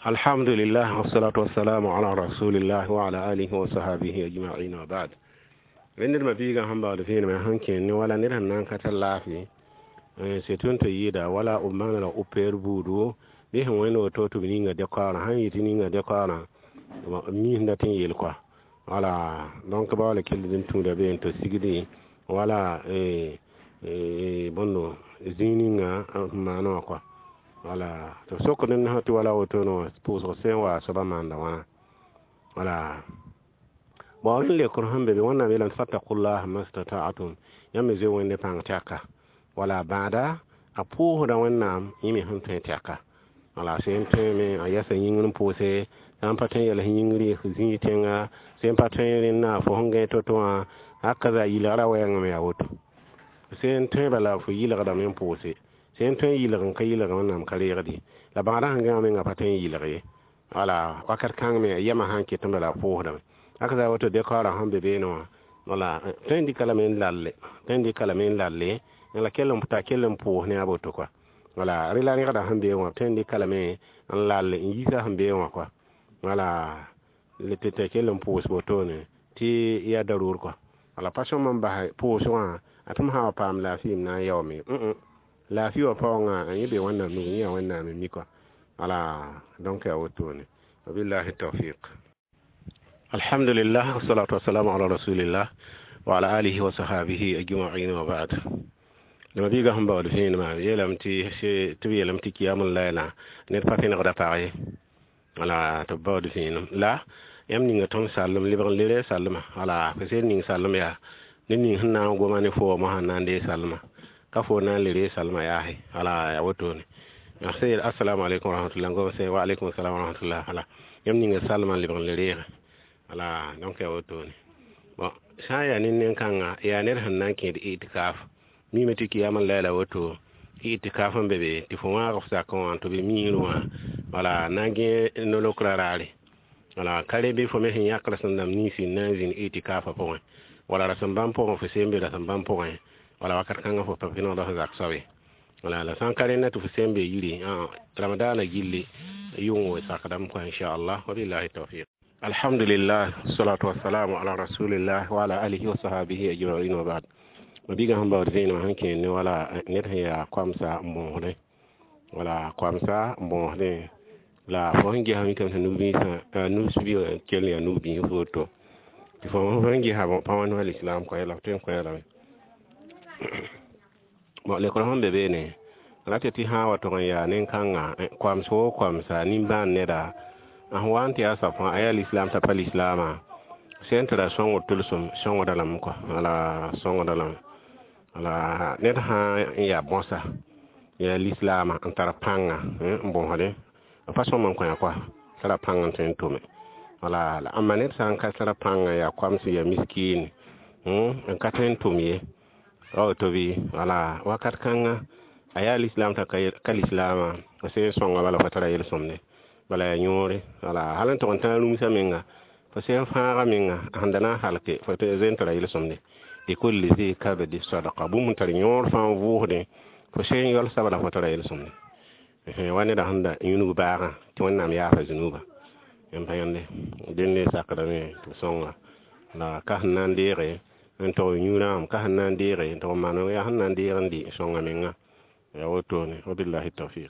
Alhamdulillah wassalatu wassalamu ala rasulillah wa ala alihi wa sahbihi ajma'in wa ba'd. Rendir mabiga hamba da fini mai hankin ni wala niran nan ka tallafi sai tun ta yi da wala umman la uper budu bi han wani to to ni ga de kwara han yi ni ga de kwara mi hinda tin yel kwa wala donc ba wala kildin tu da be to sigidi wala bonno zininga ma no kwa wala to soko den hatu wala woto no pour se wa saba manda wana wala ba le qur'an be wana be lan fattaqullaha mastata'tum yamme je wonde pang taka wala bada apu da wannan yimi hunta taka wala sen teme ayasa yingin pose tan paten yala yingri zini tenga sen paten na fo honge to akaza yilara wayanga me awoto sen tebe la fo yilara da men pose sen tun yilagan ka yilagan wannan kare gadi la bangara hanga men ga paten yilare wala wakar kan me yama hanke tun la po da aka za wato de kara hambe be no wala tan di kala men lalle la kellum puta kellum po ne aboto kwa wala rila ni kada hambe wa tan di kala men lalle yisa hambe wa kwa wala le tete kellum po boto ne ti ya darur kwa wala passion man ba po so atum ha pam la fim na yomi la fiwa pawnga yibe wannan nugu ya wannan min miko ala donc ya wotone wabillahi tawfiq. Alhamdulillah wassalatu wassalamu ala rasulillah wa ala alihi wa sahbihi ajma'in wa ba'd. Dama biga hamba wal fin ma yelamti she tubi yelamti kiyamul layla ne patin ngada pare ala to bawd fin la yamni ngaton sallam libran lele sallama ala ko sen ning sallam ya ni hinna go mane fo ma hanande sallama kafo na lire salma yahi ala ya wato ne sai assalamu alaikum warahmatullahi go sai wa alaikum assalam warahmatullahi ala yamni nga salma lire ala donc ya wato ne bon saya nin kan ya ner hannan ke itikaf mi metiki yamal layla wato itikafan bebe tifuma ko sa ko to be mi ruwa wala nange no lokrarale wala kare be fo me hin yakra sandam ni fi nazin itikafa po wala rasambam po fo sembe rasambam po wala wakat kanga fo papino do zak sawe wala la sankare na tu sembe yiri ramadana gilli yungo sakadam ko insha Allah wa billahi tawfiq. Alhamdulillah salatu wassalamu ala rasulillah wa ala alihi wa sahbihi ajma'in wa ba'd. Mabiga hamba wadin ma hanke ne wala net ya kwamsa mohde wala kwamsa mohde la fo hangi ha mi kam nubi sa nubi kelya nubi foto fo hangi ha pawan wal islam ko yala ten ko yala mo le ko hombe be ne ratati ha wato ya nen kanga kwamsa nimban ne da ahwanti asafa ayal islam ta pal islama sentra songo tulsum songo dalam ko ala songo dalam ala net ha ya bonsa ya l'islama antara panga bon hade façon man ko ya kwa sara panga ten tume ala amma net san ka sara panga ya kwamsi ya miskin en katen tumye o to bi wala wakat kanga aya l'islam ta kal islama se songa wala fatara yel somne wala ya nyore wala halan to tan lumisa menga fa se faara menga handana halke fa to zentra yel somne de kulli zi kabadi sadaqa bu mun tar nyor fa vuhde fa se yol sabala fatara yel somne wani da handa yunu baara to wannan ya fa zunuba en bayande denne sakadame to songa la kahnan dire to nyuram ka hanan dire to mano ya hanan dire ndi songa menga ya wotone wabillahi tawfiq.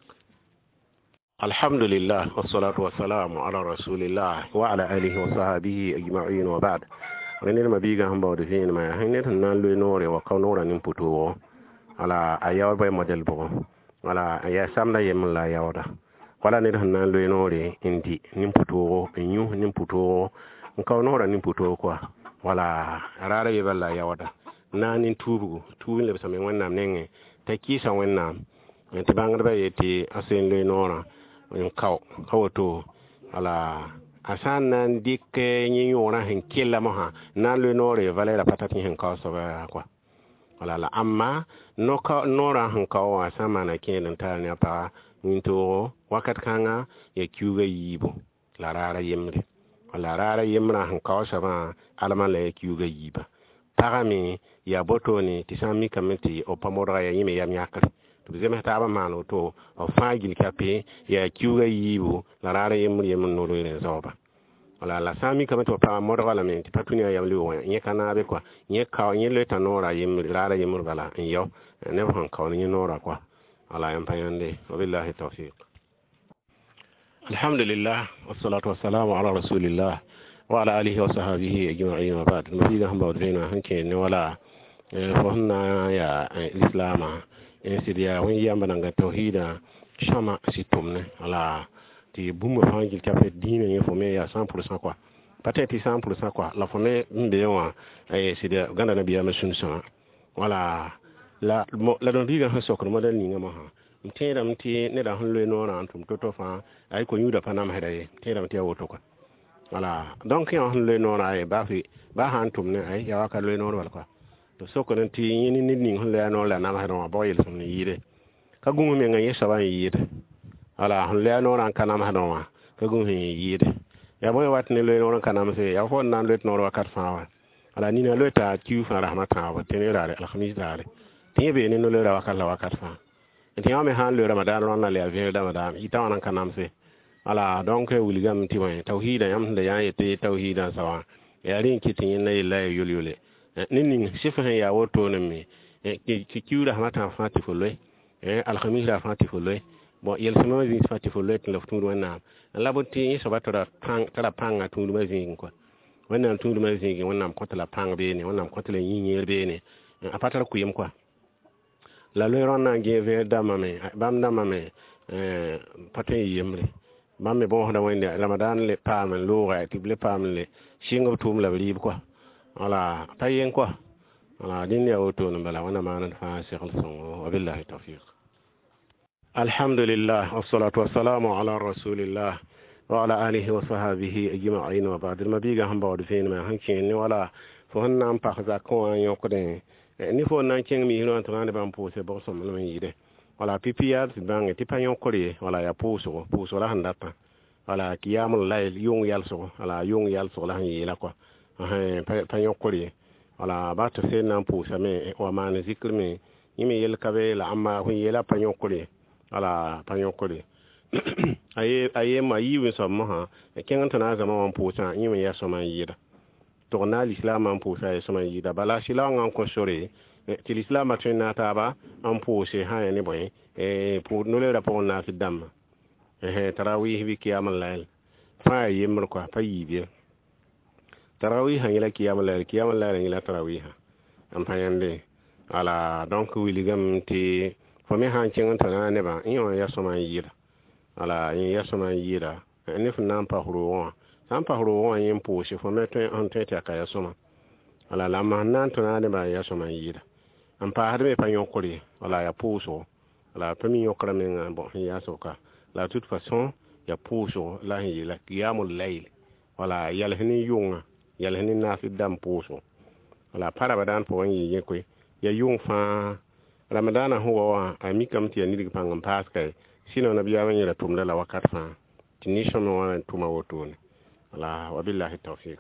Alhamdulillah wassalatu wassalamu ala rasulillah wa ala alihi wa sahbihi ajma'in wa ba'd. Renir mabiga hamba wada fin ma hanet nan lo nore wa kawnora nim puto ala ayaw bay model bo wala aya samla yem la yawda wala ne nan lo nore indi nim puto nyu nim puto kawnora nim puto kwa wala rara be balla yawda nanin tubu le same wannan nenge ta kisa wannan ta bangar ba yete asen le nora en kawoto ala asan nan dikke nyi yora hen kella moha nan le nore valera patati hen kaso ba kwa wala la amma no ka nora hen kawo asama na kenen ta ne pa minto wakat kanga ya kyuga yibo la rara yemre wala rara yemra han kawsa ba alama la kyuga yiba tagami ya botoni tisami kameti o pamora ya yime ya myakal to zeme taaba maano to o faagil kape ya kiuga yibu la rara yemri yemun no re zoba wala la sami kama to pa modra la men patuni ya yamli wo nye kana be kwa nye ka nye le tanora yemri rara yemur bala yo ne han ka nye nora kwa ala yam payande wabillahi tawfiq alhamdulillah wassalatu wassalamu ala rasulillah wa ala alihi wa sahbihi ajma'in wa ba'd nabiga hamba wadina hanke ne wala fonna ya islama sidia wani yamba nanga tauhida shama situmne ala ti bumma fangil kafe dina ne fo me ya 100% quoi peut-être 100% quoi la fone mbe wa sidia ganda nabiya masunsa wala la don diga ha sokro model ni ngama ha mtera mti ne da hunle no ran tum toto fa ay ko nyuda panam hedaye tera mti woto ko wala donc ya hunle no ra ay ba han tum ne ay ya waka le no wala quoi to sokro nti yini ni hunle no la na ma no boyel sum ni yire ka gumu me ngaye saban yire wala hunle no ran kana ma no ma ka gumu yire ya boy watne le no ran kana ma se ya fo nan le no ro kat fa wala ni na le ta kiu fa rahmatan wa tenirare alkhamis dare tibe ni no le ra wakala wakat fa tiya me han le ramadan ron na le avier ramadan ita wan kanam se ala donc wuligam ti wan tauhida yam da ya yete tauhida sawa ya rin kitin ne la yulule ninni sifa ya woto ne me ki kiura mata fati fulle alkhamis da fati fulle bon yel sama zi fati fulle tin laftu wana la bonti so batara pang kala panga tundu mazin ko wannan tundu mazin wannan kotala pang be ne wannan kotala yinyer be ne a patar ku yim quoi la le rona geve damame bam damame patin yemri mamme bon da wende ramadan le pam lo ga ti le pam le singo tum la bri quoi wala tayen quoi wala din ya auto no bala wana ma nan fa cheikh al-sun wa billahi tawfiq alhamdulillah wassalatu wassalamu ala rasulillah wa ala alihi wa sahbihi ajma'in wa ba'd mabiga hamba wa dufin ma hankin ni wala fo hanna am pa za ko an yokode ni fo nan king mi hino tan ban pose bo som no yide wala pipia bang ti panyon kore wala ya poso la handa pa wala kiyamul layl yung yalso wala yung yalso la han yila kwa panyon kore wala ba to se nan posa me wa man zikr me yimi yel kabe la amma hu yela panyon kore wala panyon kore aye ma yiwin so mo ha ken tan zama wan posa yimi ya so man yida tourna l'islam en pour ça sama yida bala sila ngan ko sore ti l'islam a tena taba en pour se ha ni boy pour no le rapport na fi dam tarawih bi kiyamal layl fa yemr ko fa yibe tarawih ha ila kiyamal layl ila tarawih am fayande ala donc wiligam ti fo me han cengan tana ne ba in ya sama yida ala in ya sama yida ni fu nan pa huru sampa huru wan yin pushi fo me tun on tete ka ya soma ala la man to na ne ba ya soma yida am pa har me pa yokori wala ya puso ala pa mi yokra men bon ya soka la toute façon ya puso la yi la qiyamul layl wala yal hini yunga yal hini na fi dam puso wala para badan po yi ye ko ya yung fa ramadana huwa ami kam ti ni pangam paska sino na biya wani la tumda la wakat fa tinisho no wana tuma wotone الله وبالله التوفيق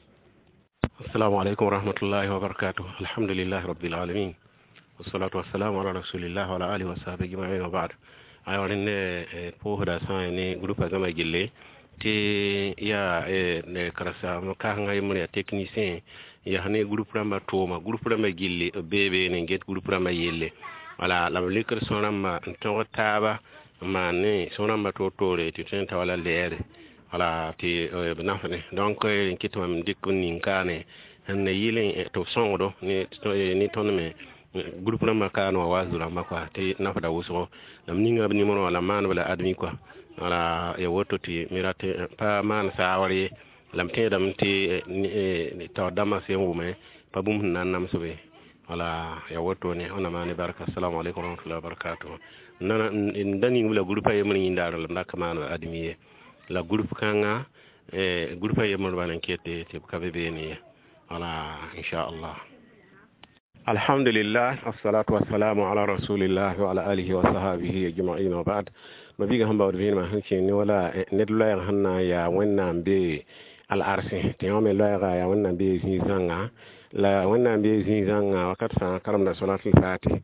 السلام عليكم ورحمة الله وبركاته الحمد لله رب العالمين والصلاة والسلام على رسول الله وعلى آله وصحبه أجمعين وبعد أيوة إن بوهدا ساني جروب أجمع جلّي تي يا كراسة مكان يمني تكنيسين يا هني جروب رما توما جروب رما جلّي بيبي نجت جروب رما يلّي ولا لما ليكر سونام نتوه تابا ما ني سونام توتوري تين توالا لير wala ti benafane donc kitwa mdikko ninkane hanne yile to songo ni tonme groupe na makano wazura makwa te nafada wuso lam ninga ni mono wala man wala admi kwa wala ya woto ti mirate pa man sawari lam te dam ti to dama se wume pa bum nan nam sobe wala ya woto ne ona mani baraka assalamu alaikum warahmatullahi wabarakatuh nana ndani wala groupe ay mun indaro lam kamano admi la groupe kanga groupe yemol banan kete te kabe beni wala insha Allah alhamdulillah wassalatu wassalamu ala rasulillah wa ala alihi wa sahbihi ajma'in wa ba'd mabiga hamba wadin ma hanki ni wala nedula hanna ya wannan be al arsi te yome la ya wannan be zanga la wannan be zanga wakat fa karam da salatul fatih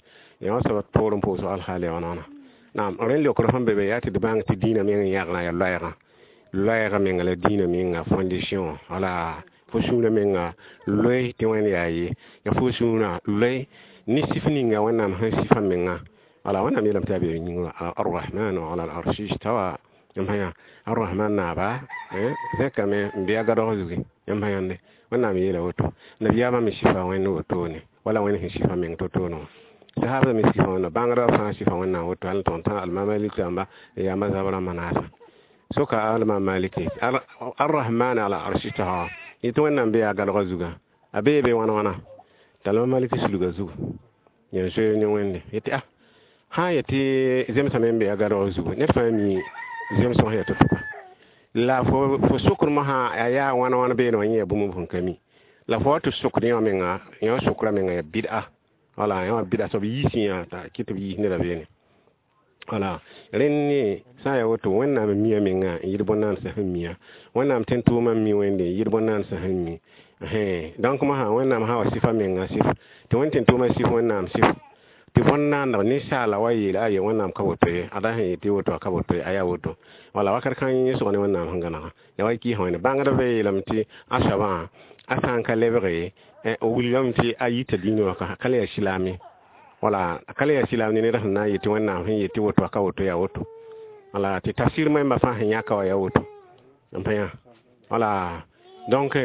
ya sabat porum po so al hali onana nam ren le ko fambe be yati de bang ti dina men yagna ya loyra men ngala dina men nga foundation ala fo suna men nga loy ti wen yayi ya fo suna loy ni sifni nga wana han sifa men nga ala wana mi lam tabi ni ar-rahman ala al-arsh istawa yamaya ar-rahman na ba zaka me biya gado zugi yamaya ne wana mi yela woto nabiya ma mi sifa wen woto ne wala wen hin sifa men to no sahaba mi sifa wen bangara fa sifa wen na woto al tonta al-mamalik amba ya mazhabara manasa soka al-maliki ar-rahman ala al-arsh istawa ito wana biya gado zuga abebe wana talma maliki suluga zuga yen so ni wende yeti ha yeti zemsa membe agaro zuga ne fami zemsa ha yata tuka la fo sukur ma ha aya wana be no yen bu mu kami la fo to sukur ni menga yo sukura menga ya bid'a wala yo bid'a so bi yisinya ta kitabi ne da bene wala renni sa ya woto wannan miya menga yirbonan sa hamiya wannan tentu man mi wende yirbonan sa hami donc ma ha wannan ha wasifa menga sif to wonten to ma sif wannan sif ti wannan da ni sala wayi la ya wannan ka woto ada he ti woto ka woto aya woto wala wakar kan yi so ne wannan hangana ya wai ki hoine bangada be lamti ashaba asan ka lebre o william ti ayita dino ka kale ya silami wala kale ya silami ne rahna yiti wannan hin yiti woto ka woto ya woto wala ti tafsir mai ba fa hin ya ka ya woto ampaya wala donc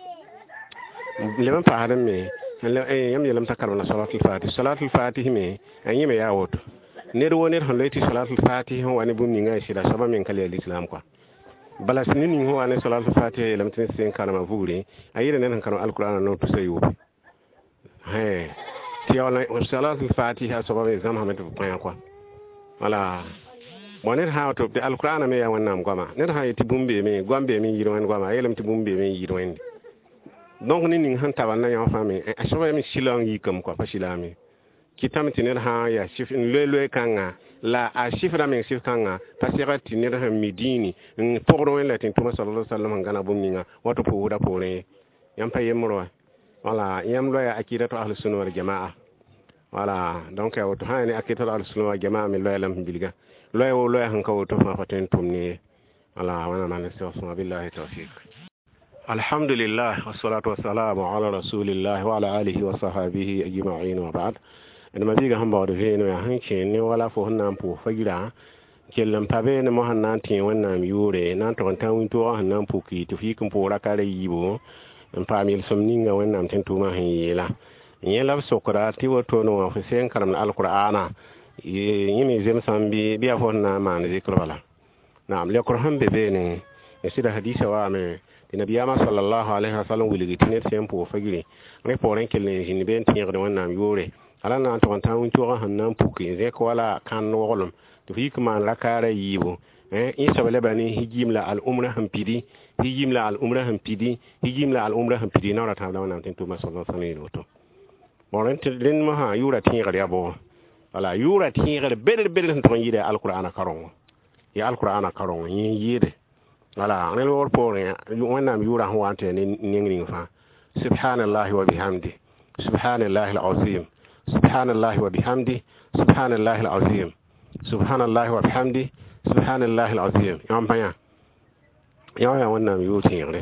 لمن فعل مي يم يلم تكرمنا صلاة الفاتحة مي أني مي ياوت نيرو نير هنلتي صلاة الفاتحة هو أنا بوم نيجا يصير سبب من كلي الإسلام كوا بلا سنين هو أنا صلاة الفاتحة لم تنسين كلام فوري أيضا نحن كانوا القرآن نوت سيوب هاي تيالا صلاة الفاتحة سبب إسلام هم تبقى كوا ولا ونر ها توب القرآن مي يا ونام كوا نر ها يتبومبي مي غامبي مي يروين كوا أيلم تبومبي مي يروين donc ni ning han tabanna ya fami asaba mi silang yikam ko fa silami kitam tinir ha ya sif le kanga la a sifra men sif kanga pasira tinir ha midini pogro en latin tuma sallallahu alaihi wasallam ngana bumninga wato po wuda pore yam pa yemro wala yam lo ya akidatu ahlus sunna wal jamaa wala donc ya wato ha ni akidatu ahlus sunna wal jamaa mi lo ya lam bilga lo ya han ka wato fa faten tumni wala wana man sallallahu billahi tawfiq الحمد لله والصلاة والسلام على رسول الله وعلى آله وصحبه أجمعين وبعد إنما بيجا هم بعد فين ويهانشين ولا فهنا نبو فجرا كلام تبين ما هنانتين ونام يوري نانتون تاوين توا هنام بوكي تفيكم بورا كاري يبو نفاميل سمنينغا ونام تنتو ما هيلا يلا بسكرة تيو تونو في سين كلام القرآن يمي زم سامبي بيافونا ما نذكر ولا نعم لقرهم ببيني يصير حديث وامي النبي صلى الله عليه وسلم ولي تنير سيمبو فجري ريبورين كلين جنبين تيغد ونام يوري على نان تون تاون توغا هنام بوكي زيك ولا كان نولم تفيك مان لا كارا ييبو ان سبل بني هجيم لا الامره هم بيدي هجيم لا الامره هم بيدي هجيم لا الامره هم بيدي نورا تام ونام تنتو ما صلى الله عليه وسلم بورين تلين ما يورا تيغد يابو ولا يورا تيغد بدل تون يده القران كارون يا القران كارون ييده wala ngel wor pore wonna mi yura ho wante ni fa subhanallahi wa bihamdi subhanallahi alazim subhanallahi wa bihamdi subhanallahi alazim subhanallahi wa bihamdi subhanallahi alazim yam panya ya wonna mi yuti ngre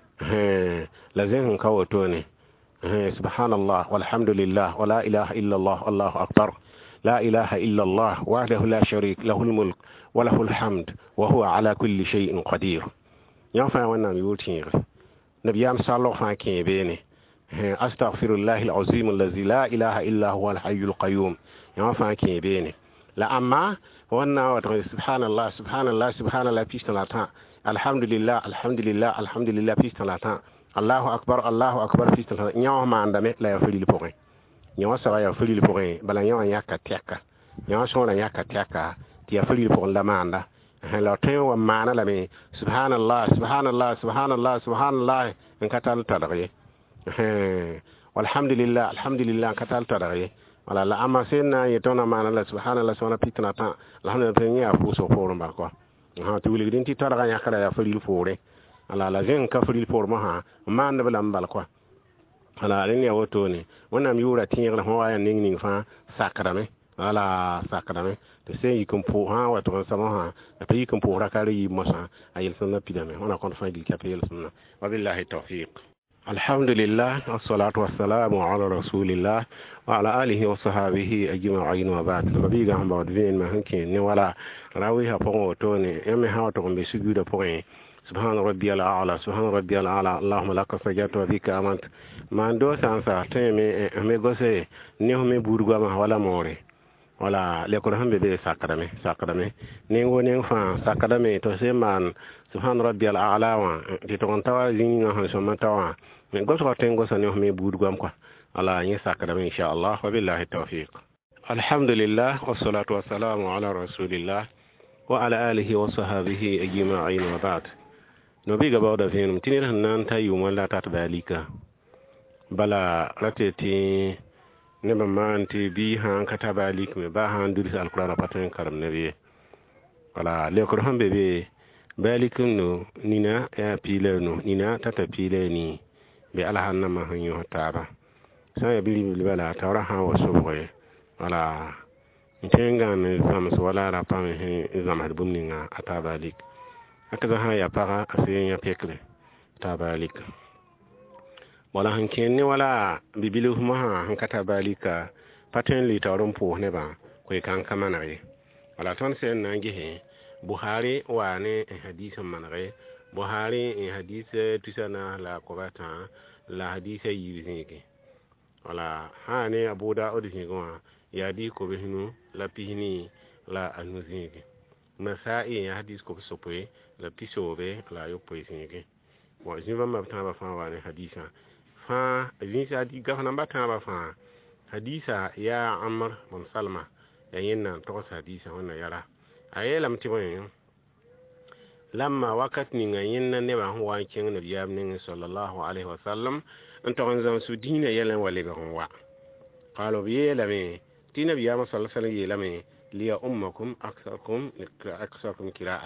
lazim ka woto ne subhanallah walhamdulillah wala ilaha illa allah allahu akbar لا إله إلا الله وحده لا شريك له الملك وله الحمد وهو على كل شيء قدير ينفع وانا يوتير نبيام صلى الله عليه وسلم أستغفر الله العظيم الذي لا إله إلا هو الحي القيوم ينفع كيبيني لا أما وانا سبحان الله سبحان الله سبحان الله فيش تلاتا الحمد لله الحمد لله الحمد لله فيش تلاتا الله أكبر فيش تلاتا يوم عندما لا يفعل لبغي nyawa sawa ya fuli liporin bala nyawa yaka tiaka nyawa shona yaka tiaka ti ya fuli liporin la manda la tayo wa mana la me subhanallah subhanallah subhanallah subhanallah en katal tadare walhamdulillah alhamdulillah katal tadare wala la ama senna yetona mana la subhanallah sona pitna ta alhamdulillah nya fu so forum ba ko ha ti wuli din ti tadara yaka ya fuli lipore ala la zen ka fuli lipor ma ha manda bala mbal ko ala len ya woto ne wannan yura tin yara ho wayan ning fa sakrame ala sakadame to se yikum po ha wa to sama ha to yikum po rakari yi mosa ayel sunna pidame ona kon fa gil kapel sunna wa billahi tawfiq alhamdulillah wassalatu wassalamu ala rasulillah wa ala alihi wa sahbihi ajma'in wa ba'd nabi ga hamba wadvin ma hanke ne wala rawi ha po to ne eme ha to be sujuda po سبحان ربي الأعلى سبحان ربي الأعلى اللهم لك سجدت وبك آمنت ما ندو سانسا تيمي مي غوسي نيو مي بورغا ما ولا موري ولا ليكو هم بي ساكرامي نيغو نيغ فان ساكرامي تو سيمان سبحان ربي الأعلى وا دي تون تاوا زين نغا سوما تاوا مي غوسو تينغو سا نيو مي بورغا ام كو الله ني ساكرامي ان شاء الله وبالله التوفيق الحمد لله والصلاة والسلام على رسول الله وعلى آله وصحبه أجمعين وبعد نبي قبض فيهم تنير هنان تايو ملا تتباليكا بلا رتتي نبا ما انتي بي هان كتباليك با هان درس القرآن باتن كرم نبي ولا ليكرهم ببي باليكم نو نينا يا بيلانو نينا تتا بيلاني بي على هنما هنيو هتابا سايا بلي بلا تورها وصبغي ولا نتنغان زامس ولا رابامي زامد بمنينا أتاباليك akaza ha ya para asiyen ya pekle tabalika wala hanken ne wala bibilu ma han katabalika paten li tawron po ne ba ko kan kamanare wala ton sen nangi he buhari wa ne hadisan manare buhari hadise tusana la qurata la hadise yibike wala ha ne abu daud hingo ya di ko behinu la pihini la anuzike masai ya hadis ko sopoe la pisobe la yo poisinge wa jinva mabta ba fa wa ne hadisa fa jinsa di gafana mabta ba fa hadisa ya amr bin salma ya yinna to hadisa wannan yara ayelam tiboyin lamma wakat ni ngayinna ne ba huwa kin nabiyam ne sallallahu alaihi wasallam anto zan su dina yalan wale ba huwa qalu bi yalame dina biyam sallallahu alaihi wasallam yalame لي أمكم أكثركم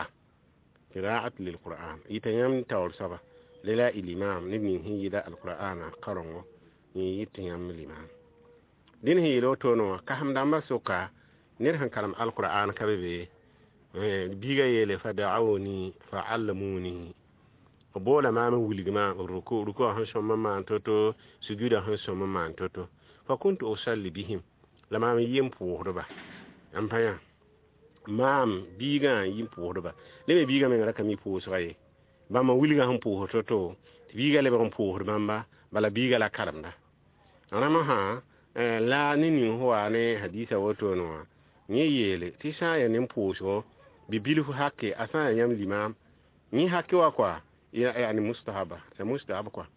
قراءة للقرآن يتيام تور سبا للا الإمام نبني هي دا القرآن قرنه يتيام الإمام دين هي لو تونو كهم دام سوكا نرهن كلام القرآن كبيبي بيجا يلي فدعوني فعلموني وبولا ما من ولجما ركوع هنشوم ما أنتو سجود هنشوم ما أنتو فكنت أصلي بهم لما يمبو ربا ampaya mam biga yim poorba lebe biga men raka mi poosraye ba ma wilga hum poorto to biga lebe hum poor bamba bala biga la karamda anama ha la nini huwa ne hadisa woto no ni yele tisa ya nim pooso bibilu hakke asa yam limam ni hakke wa kwa ya ni mustahaba ya mustahaba kwa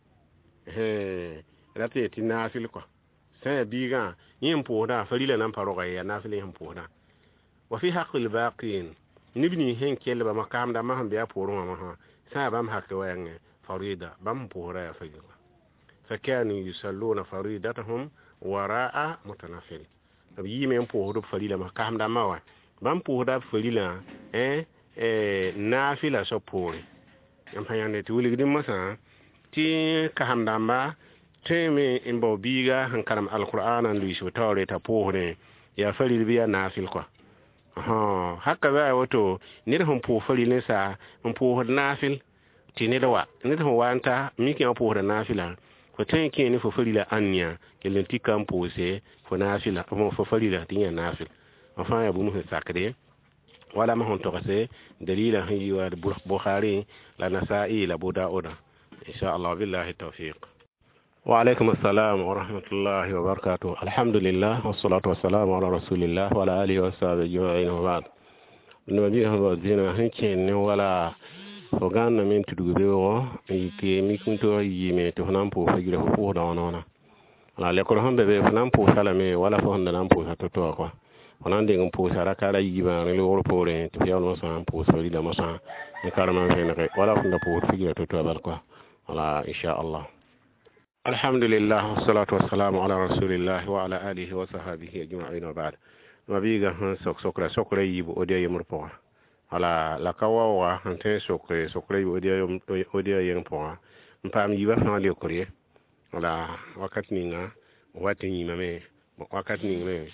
rate tinafil kwa sai biga yin poda farila nan faroga ya nafile yin poda wa fi haqqil baqin nibni hen kelle ba makam da maham biya poruma maha sai bam hakke wayange farida bam poda ya fagiga fakanu yusalluna faridatahum wara'a mutanafil abi men podo farila makam da mawa bam poda farila nafila so pore am hayande tuuli gdim masa ti kahamdamba teme imbo biga hankaram alqur'ana lu shi tawre ta pohre ya fari biya nafil ko haka za wato nir hum po fari ne sa hum po nafil tini dawa nir hum wanta miki hum po nafila ko tan ke ni fo fari la anya kelen tikam po se fo nafila fo fari la tinya nafil enfin ya bu mu sakade wala ma hon to se dalila hi wa bukhari la nasa'i la abu daud insha Allah billahi tawfiq وعليكم السلام ورحمة الله وبركاته الحمد لله والصلاة والسلام على رسول الله وعلى آله وصحبه أجمعين وبعد النبي هو الدين هنكين ولا فقان من تدغبيو يكي ميكنتو يمي تفنامبو فجره فوق دونونا لا لكل هم ببي فنامبو سلامي ولا فهن نامبو ستوتوا كوا ونان دين مبو سراكا لا يجيبا نلو ورپورين تفيال مسان مبو سوليدا مسان نكارمان فينك ولا فنامبو فجره توتوا بالكوا ولا إن شاء الله الحمد لله والصلاة والسلام على رسول الله وعلى آله وصحبه أجمعين وبعد نبيغا سكرة يبو أوديا يمرپوا على لكوا هنتين سكرة يبو أوديا يمرپوا مپام يبا فان ليكوريه على وقت نينا وقت نيمامي وقت نيمامي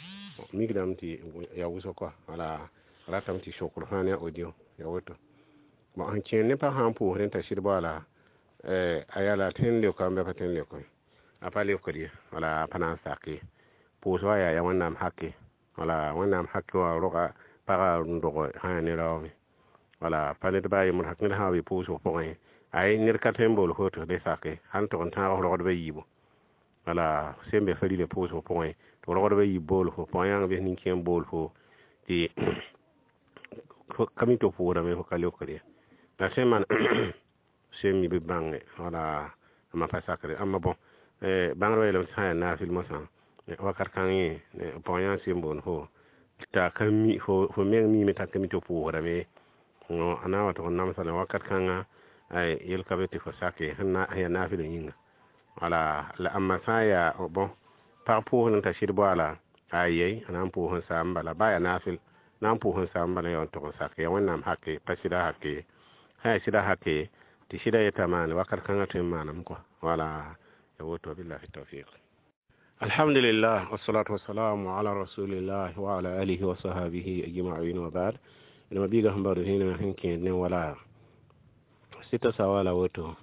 migdam ti ya wuso ko ala ratam ti shukru fane audio ya woto ba han ken ne pa han pu ren ta shirba ala ayala ten le ko ambe paten le ko apale ko di wala pana saki pu so ya wannan hakke wala wannan hakke wa roka para ndogo ha ne rawi wala pale de baye mun hakne ha wi pu so point ay nir katembol hoto de sake han to ta ro do yibo wala sembe fali le pu so point to ro do yibo ho point yang be nin ken bol ho ti kami to fu da me ko kale ko de na seman semi be bange wala ma fa sakre amma bon bangro ele sa na film san wakar kan yi point yang symbol ho ta kami ho mi meta kami to fu da me no ana wato nam sala wakat kan ay yel kabeti ko sake hanna ya nafi da yinga wala la amma saya bon par pour nan tashir bala ayey anan pour hon samba la baya nafil nan pour hon samba la yon to sake ya wannan hakke pasida hakke hay sida hakke ti sida yataman wakat kan to manam ko wala ya woto billahi tawfiq alhamdulillah wassalatu wassalamu ala rasulillah wa ala alihi wa sahbihi ajma'in wa ba'd lama biga hambaru hina hinke ne wala sita sawala woto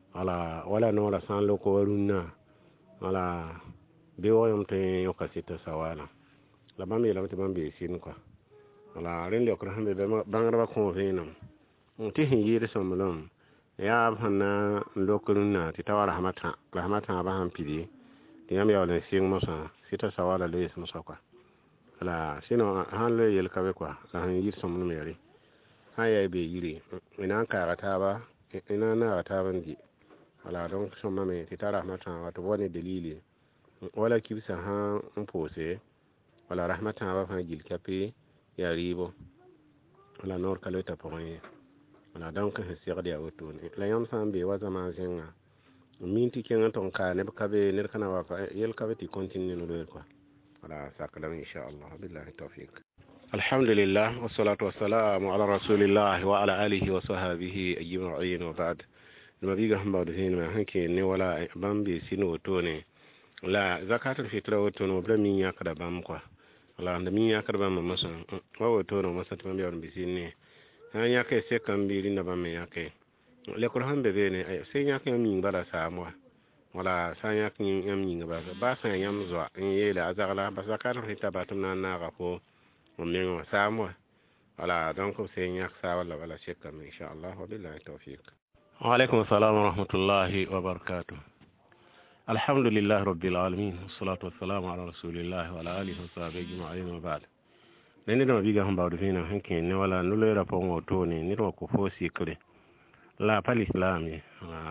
wala no la san loko waruna wala be woyom te yoka sita sawala la bambe la bambe sin kwa wala ren le ko hambe be bangra ba ko hina ti hin yiri somlom ya hanna loko runa ti tawara rahmata ba han pidi ti yam ya wala sin mosa sita sawala le mosa kwa la sino han le yel kabe kwa la han yir som no yari haya be yiri ina ka rata ba ina na rata ban di ala don som me ti tara rahmatan wato wani dalili wala kibsa ha mpose wala rahmatan ba fa gil kape ya ribo wala nor kalota point wala donc c'est dia wato ne la yam sambe wa zaman jenga minti kenga ton ka ne ka be ne kana wa yel kabe ti continue no do quoi ولا ساكلم إن شاء الله بالله التوفيق الحمد لله والصلاة والسلام على رسول الله وعلى آله وصحبه أجمعين وبعد لما بيجا هم بعد هنا ما هنكي إني ولا بامبي سينو توني لا زكاة الفطرة وتونو برمي يكره بامكوا ولا عندما يكره بام مثلا هو تونو مثلا تمام بيورن بيسيني هني يكره سكان بيرين بامي يكره لكن هم بيني سيني مين بلا ساموا wala sanya kin yam yin ba san yam zo in yele azagala ba zakar hita batum na ga ko mun samu wala donc c'est nyak sa wala shekka insha Allah wa billahi tawfiq wa alaikum assalam wa rahmatullahi wa barakatuh alhamdulillah rabbil alamin wassalatu wassalamu ala rasulillah wa ala alihi wa sahbihi ajma'in wa ba'd nene no biga hamba do fina hanke ne wala nulo ra pon to ne ni ro ko fo sikre la pal islami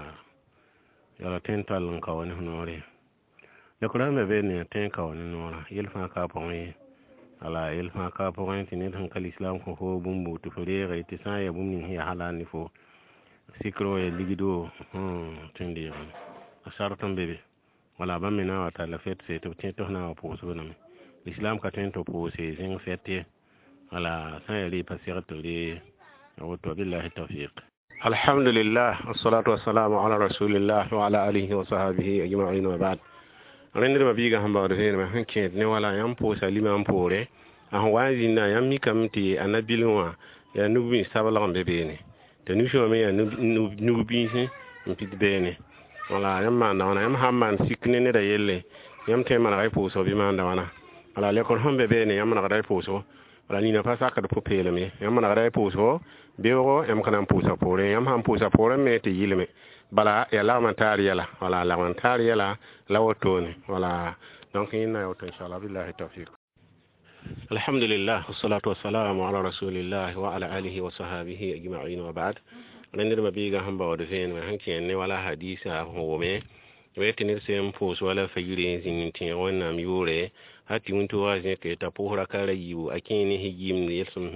yala tental ka woni honore le ko rambe be ne ten ka woni nora yelfa ka pon ala yelfa ka pon tin tan kal islam ko ho bumbu to fere ga itisan ya bumni hiya halani fo sikro e ligido tindi asartan bebe wala bamina wa ta la fete c'est to na po so na l'islam ka ten to po c'est zing fete ala sa yali pasiratu li wa to billahi tawfiq الحمد لله والصلاة والسلام على رسول الله وعلى آله وصحبه أجمعين وبعد رندر ما بيجا هم بعدين ما هنكيد نولا يامبو سليم يامبورة أهوازينا يامي كمتي أنا بيلوا يا نوبي سبلا بيبيني تنوشوا مي نوبي مبيد بيني ولا يام أنا يام هم سكني ندا يلي يام تيم أنا رايبو سو بيما أنا ولا لكن هم بيبيني يام أنا رايبو سو wala ni na pasa ka do pele me yam na gada puso bewo yam kana pusa pore yam han pusa pore me te yilme bala ya la mantari yala wala la mantari yala la wotone wala donc inna yoto inshallah billahi tawfiq alhamdulillah wassalatu wassalamu ala rasulillah wa ala alihi wa sahbihi ajma'in wa ba'd rendir ma biga hamba wado fen ma hanki ne wala hadisa ho me wetinir sem puso wala fayire zintin wonnam yure hati wunto waje ke ta pohra kala yiwu akini hijim yelsum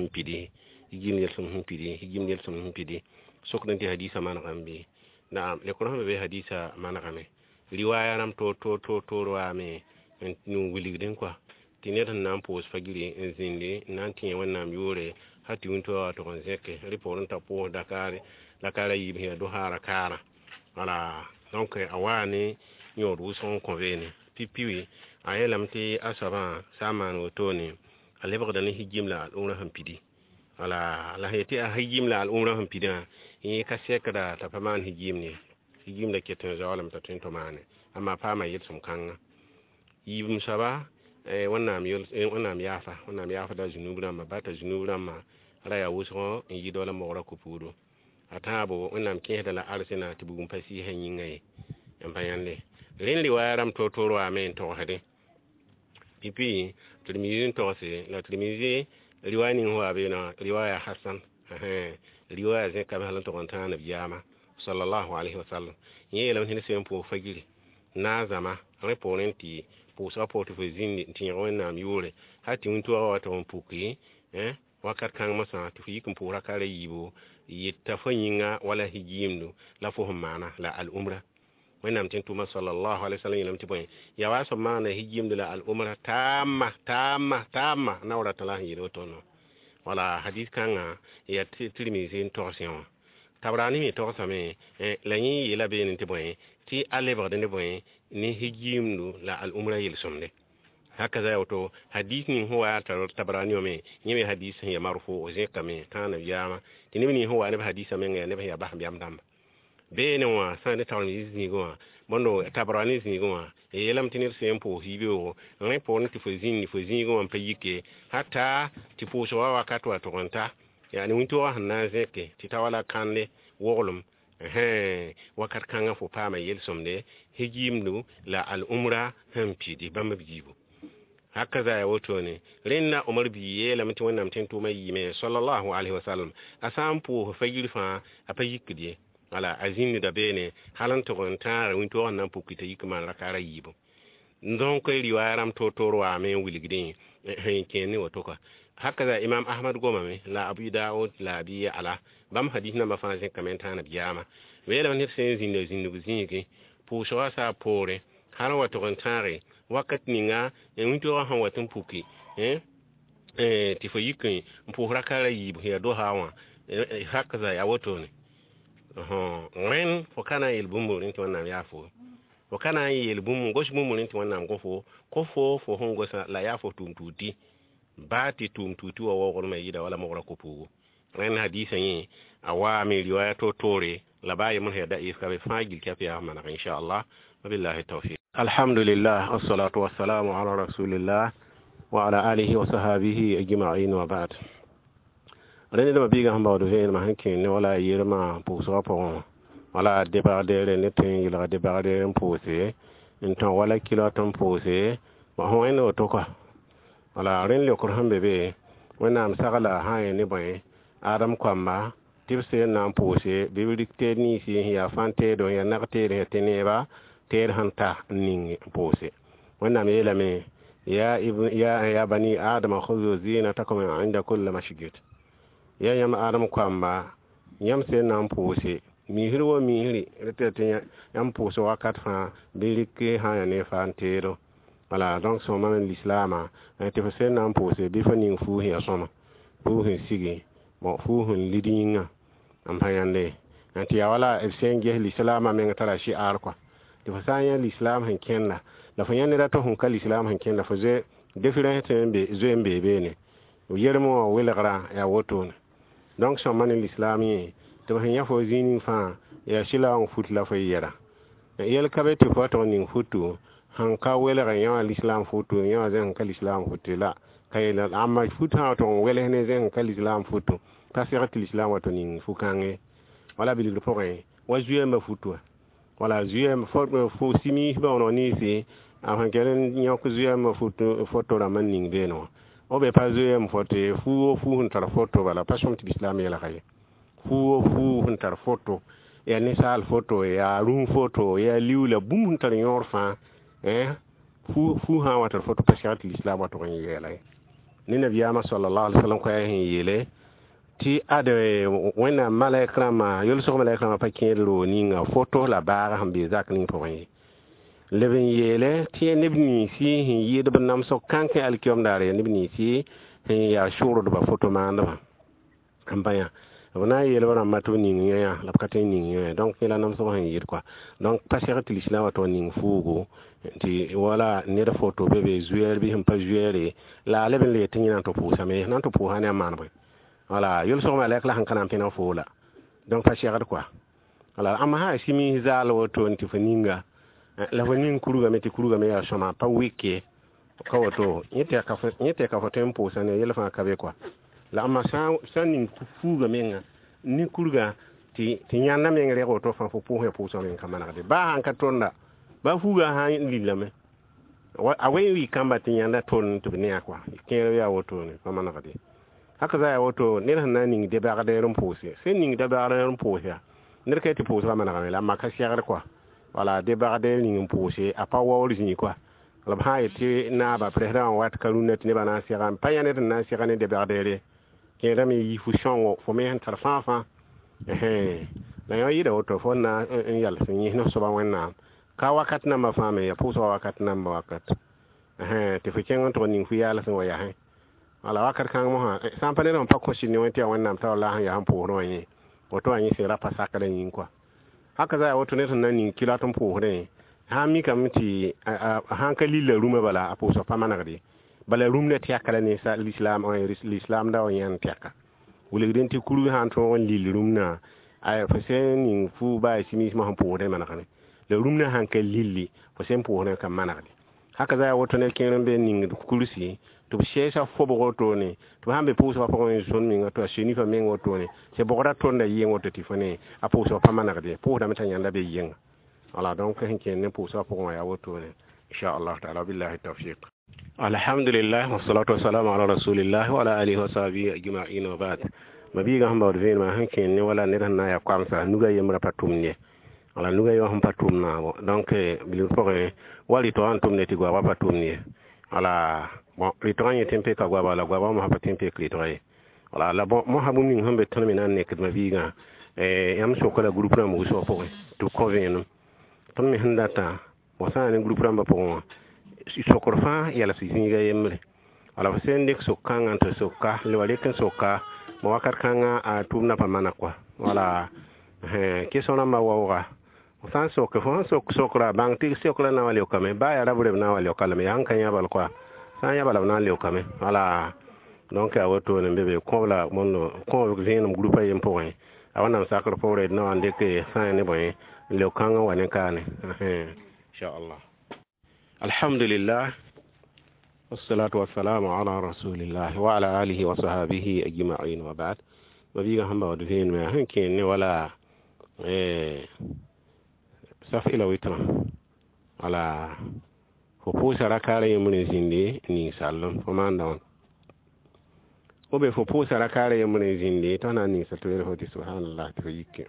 himpidi sokranti hadisa man gambe na le ko be hadisa man game riwaya nam to roame nu wiligden kwa tinetan nam pos fagiri zinde nanti wonnam yure hati wunto wato kon zeke riporon ta po dakare la kala yibi do hara kara wala donc awani nyoru son convene pipiwi ayelam ti asaba saman wotoni alebgda ni hijimla al-umra hampidi wala la heti a hijimla al-umra hampida yi ka sekda ta paman hijimla ketin zawalam ta tin to mane amma fama yitsum kanga yibum saba wannan yafa da junubran ma bata junubran ma raya wuso in yi dole mawara ku fudo atabo wannan ke da la arsina tibugum fasi hanyin ngai en bayanle len li waram to toro amen to hade pipi tirmidhi to se la tirmidhi riwani huwa bina riwaya hasan riwaya zai kamar halan to konta na biyama sallallahu alaihi wasallam yi lawan hin sen po fagiri na zama reponenti po support fo zin tin wannan yure hati unto wa to puki wakat kan masa to yi kun pura kare yibo yitta fanyinga wala hijimdu la fo mana la al-umra wannan tin tuma sallallahu alaihi wasallam lam tiboy ya waso mana hijimdu la al-umra tamma na wala tala yido tono wala hadith kan ya tirmizi torsion tabrani mi torsame la yi yela be ni tiboy ti alebar de boy ni hijimdu la al-umra yilsumde hakaza wato hadisi huwa tabrani ome nyime hadisi ya marfu ozeka me kana yama tinibni huwa ne hadisi men ne ya bah biam dam be ne wa sande tawmizi ni go bondo tabrani ni go yelam tinir sempo hibiyo ne pon ti fozini go am payike hata ti poso wa wakati wa toronta yani winto wa hanazeke titawala kanle wolum wakat kanga fo pama yelsomde hijimdu la al-umra hampidi bambijibu hakaza ya wato ne rinna umar biye la mutum wannan mutum to mai yime sallallahu alaihi wasallam asampu fayirfa apayikdiye ala azini da bene halan to gonta winto wannan pukita yikma rakara yibo ndon ko riwayaram to toro ame wiligdin keni wato ka hakaza imam ahmad goma me la abu daud la bi ala bam hadith na mafasin kamenta na biyama wela wani sen zinno zingi pu shawasa pore har wato gonta wakat ninga winto han watun puki ti fo yikin mpura kala yibu ya do hawa hakaza ya wato ne ren fo kana ilbumu rinti wannan yafo fo kana ilbumu gosh mumu rinti wannan kofo fo hongo sa la yafo tumtuti bati tumtuti wa wogor mai yida wala mawra ko pugo ren hadisa yi awa mi riwaya to tore la baye mun heda iska be fagil kafi ya mana insha Allah wabillahi tawfiq alhamdulillah wassalatu wassalamu ala rasulillah wa ala alihi wa sahbihi ajma'in wa ba'd rene ma biga hamba do hen ma hanke ne wala yirma pour so pon wala débarder ne tin ila débarder en posé en wala kilo ton posé wa hono to ko wala ren le ko hambe be wona am sagala ha ne boy adam kwamba tibse na posé bibidik ni si ya fante do ya nakte re teneba ter hanta ning posé wona me yela me ya bani adam khudhu zinatakum 'inda kulli masjid ya yam adam kwamba yam se na posé mi hiri retete yam posé wakat fa bilike ha ne fantero wala donc so man l'islam te fa se na posé bi fa ning fu ya soma fu hin sigi mo fu hin lidinga am hayande anti ya wala efsenge l'islam men tara shi ar kwa te fa sa ya l'islam hin kenna la fa yanne rato hun kal islam hin kenna fa ze different be zembe be ne yermo welagra ya wotone donc so man l'islam yi te fa ya fo zini fa ya shila on fut la fa yera yel kabeti foto ning futu han ka welagra ya l'islam futu ya zen kal islam futu la kayla amma futa to wele ne zen kal islam futu pasirat l'islam wato ning fukange wala bilig do pore wa juye ma futu wala juye ma fo simi ba on ni si avant kelen nyok juye ma futu foto la man ning beno o be pas juye ma foto fu hun tar foto wala passion ti l'islam ya la kay fu hun tar foto ya ni sal foto ya room foto ya liula bum hun tar yorfa fu ha watar foto pasirat l'islam wato ngi yelay ni nabiyama sallallahu alaihi wasallam ko ya yele ti ade wena malaikama yol so malaikama pakin lo ninga photo la bara hambe zak ning poyi leben yele ti nibni si hin yede banam so kanke alkiyom dare nibni si hin ya shuru do ba photo manda ambaya bona yele bana mato ning ya la ka tin ning ya donc la nam so han yir quoi donc pas cher til islam wato ning fugo ti wala ne da photo bebe zuer bi hum pas zuer la le ben le tin nan to pu same nan to pu han ya man voilà yul so ma lek la han kanam pina fola donc pas cher quoi voilà amma ha simi zalo wato nti faninga la fanin kuruga meti kuruga me ya shoma pa wiki ka wato yete ka tempo sane yele fa ka be quoi la amma sa nin fuga menga ni kuruga ti nyanda menga re wato fa fu he pu so men kamana de ba han ka tonda ba fuga ha lilame awe wi kamba ti nyanda ton to ne akwa kero ya wato ne kamana de haka za ya wato ne nan nin de ba ga de rum pose sen nin de ba ga rum pose ya ne ka ti pose kamana ga la ma ka siagar quoi voilà de ba de ning pose a pa wa origine quoi la ba ite na ba président wat kalunet ne ba na siagan pa ya ne na siagan de ba de ke da mi yi fu shongo fo me han tarfa la yo yi da wato fo na yal sin yi no so ba wenna ka wakat na ma fame ya pose wakat na ma wakat te fu ken to ning fu ya la sin wa ya ala wakat kan mo ha sampa ne non pa ko shin ne wenti wannan ta la han ya han po ro yi wato an yi sai rapa saka da yin kwa haka za a wato ne nan nin kilatun po ne ha mi kam ti hankali la ruma bala a po so pa managdi bala rum ne tiya kala ne sa l'islam da on yan tiaka wule den ti kuru han to on lil rum na ay fa sen nin fu ba simi ma han po de managane le rum na hankali lilli fa sen po ne kam managdi haka za a wato ne ken be nin kurusi to shesa fo bo to ne to hambe po so pa ko en zone mi to sheni fa men woto ne se bo ra to nda yen woto ti fane a po so pa managde po da meta nyanda be yen ala donc hen ken ne po so pa ko ya woto ne insha Allah ta'ala billahi tawfiq alhamdulillah wassalatu wassalamu ala rasulillah wa ala alihi wa sahbihi ajma'in wa ba'd mabi ga hamba de ma hen ken ne wala ne na ya kwamsa nuga yemra patum ne ala nuga yo ham patum na donc bilu pore wali to antum ne ti gwa patum ne ala bon litranye tempe ka gwa bala gwa mo ha tempe litranye wala la bon mo ha bu min hambe tan minan ne kidma biga yam so ko la groupe ram go so po to convenu tan mi handata mo sa ne groupe ram ba po si so ko fa yala si singa yemre wala fa sen dik so kan anta so ka le wale kan so ka mo wakar kan a tumna pa mana kwa wala ke so na ma wa san so ko fon so ko la bang ti so ko na wale ko me ba ya rabu na wale ko la me han kan ya bal kwa san ya bala na le ko me wala donc a woto ne bebe ko la mon ko vien groupe yem point a wana sakro pore no ande ke san ne boy le kan wa ne kan insha Allah alhamdulillah wassalatu wassalamu ala rasulillah wa ala alihi wa sahbihi ajma'in wa ba'd mabiga hamba wa vien me hankin ne wala saf ila witra ala fo pusara kala yemune zinde ni sallon fo mandon obe fo pusara kala yemune zinde to na ni satore hoti subhanallah to yikke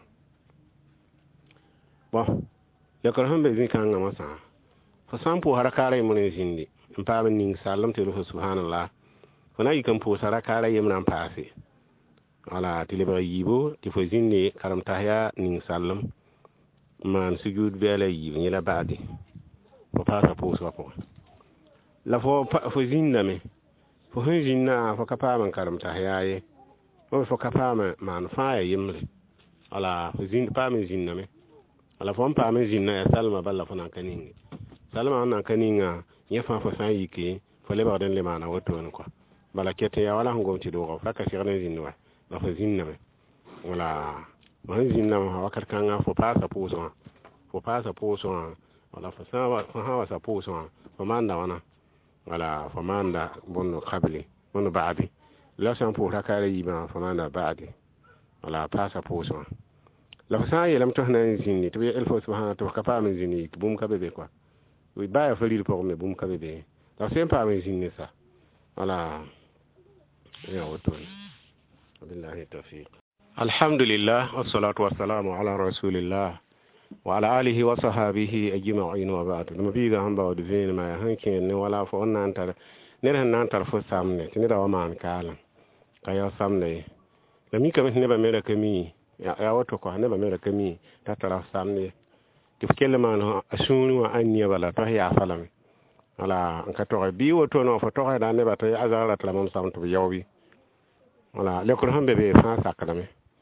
bon yakor hambe zin kan ngama sa fo sampo harakala yemune zinde mpaba ni sallon to subhanallah fo na yikan pusara kala yemna paase wala tileba yibo ti fo zinde karam tahya ni sallon man sujud bela yibo ni la baadi fo pasa puso ko la fo zinna me fo hinna fo kapa man karamta yaye fo kapa man fa yimre ala fo zin pa me zinna me ala fo pa me zinna ya salma balla fo nan kaninga salma nan kaninga ya fa fo san yiki fo le ba den le mana woto en ko bala kete ya wala ngom ti do ko faka sirne zinna la fo zinna me wala mo zinna ma wakar kanga fo pasa puso wala fa sa puso famanda wana wala famanda bonno qabli bonno baadi la san pour rakare yiba famanda baadi wala pasa puso la fa ya lam tohna zinni to el fo subhanahu wa ta'ala min zinni bum ka bebe quoi oui ba fa lire pour me bum ka bebe la c'est pas min zinni ça wala ya wato billahi tawfiq alhamdulillah wassalatu wassalamu ala rasulillah wa ala alihi wa sahbihi ajma'in wa ba'd dum biga hamba wa duvin ma hankin ne wala fo onnan tar ne ran nan tar fo samne ne da man kala kayo samne da mi kam ne ba mera kami ya wato ko ne ba mera kami ta tara samne ti kele man asunu wa anniya wala to ya falam wala ka to bi wato no fo to da ne ba to azara tala mon sam to yawbi wala le ko hambe be fa sakadame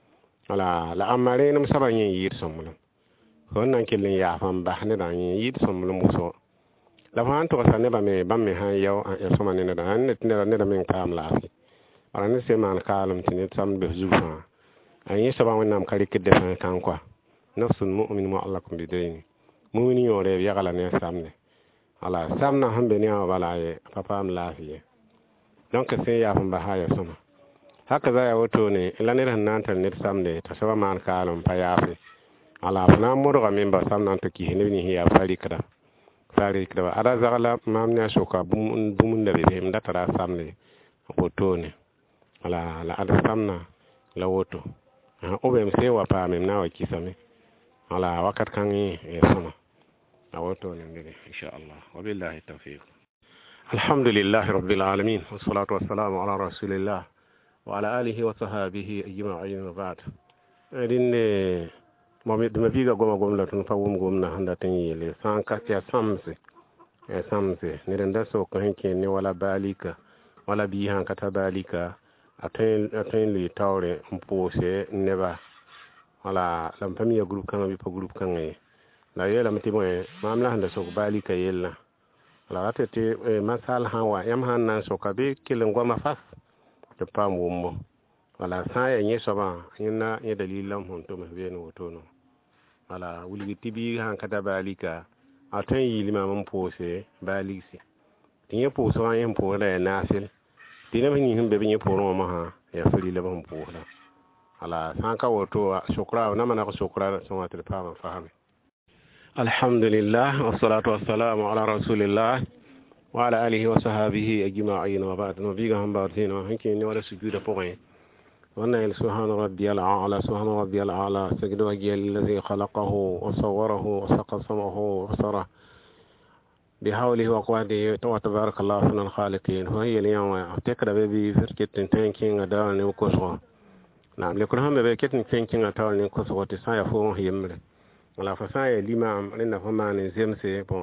la amare nam saba yin yir somulum wannan kilin ya fan ba ne da yin yir somulum so la fan to sa ne ba me han yaw ya soma ne da ne da men kam la fi ara ne se man kalum tin sam be zufa an yi saba wannan kare kidde fan kan kwa nafsul mu'min mu'allakum bidaini mu'mini yore ya gala ne samne ala samna hambe ne wala ye papa am lafiye donc sai ya fan ba haya soma haka za ya wato ne lanir hannantar ne samne ta saba man kalum pa yafi ala fana muru ga min ba samnan to ki ne ya fari kada ada zagala mamnya soka bumun da be mda tara samne wato ne ala la ada samna la wato o be mse wa pa mem na wa kisame ala wakat kan yi sama a wato ne ngene insha Allah wa billahi tawfiq alhamdulillah rabbil alamin wassalatu wassalamu ala rasulillah wa ala alihi wa sahbihi ajma'in wa ba'd dinne momi dum biga goma tun fa gomna handa tan yele san ka ya samse ne da so ko henke ne wala balika wala bi han kata balika aten li tawre mpose neba wala lam famia group kan bi po group kan e la yela mti mo mamla handa so balika yella wala atete masal hawa yam han nan so ka be kilen goma fas to pam wummo wala sa ya nye soba yina ya dalilan honto me be no tono wala wuli tibi han kata balika aten yi limamin pose baliksi tinye pose wa yin pore nasil tinye bin yin be bin poro ma ha ya fili le ban pora ala sanka woto shukra na mana ko shukra so watel pa fahami alhamdulillah wassalatu wassalamu ala rasulillah wa ala alihi wa sahbihi ajma'in wa ba'd no biga hamba tino hanki ni wala sujuda point wannan subhana rabbiyal a'la subhana rabbiyal a'la sajada wajhi alladhi khalaqahu wa sawwarahu wa saqasamahu wa sara بحوله وقوته تبارك الله من الخالقين وهي اليوم تكره بي فركتين تنكين دارني وكسو نعم لكن هم بكتين تنكين دارني وكسو تسايا فوق يمر ولا فسايا الإمام لنا فمان زمسي بون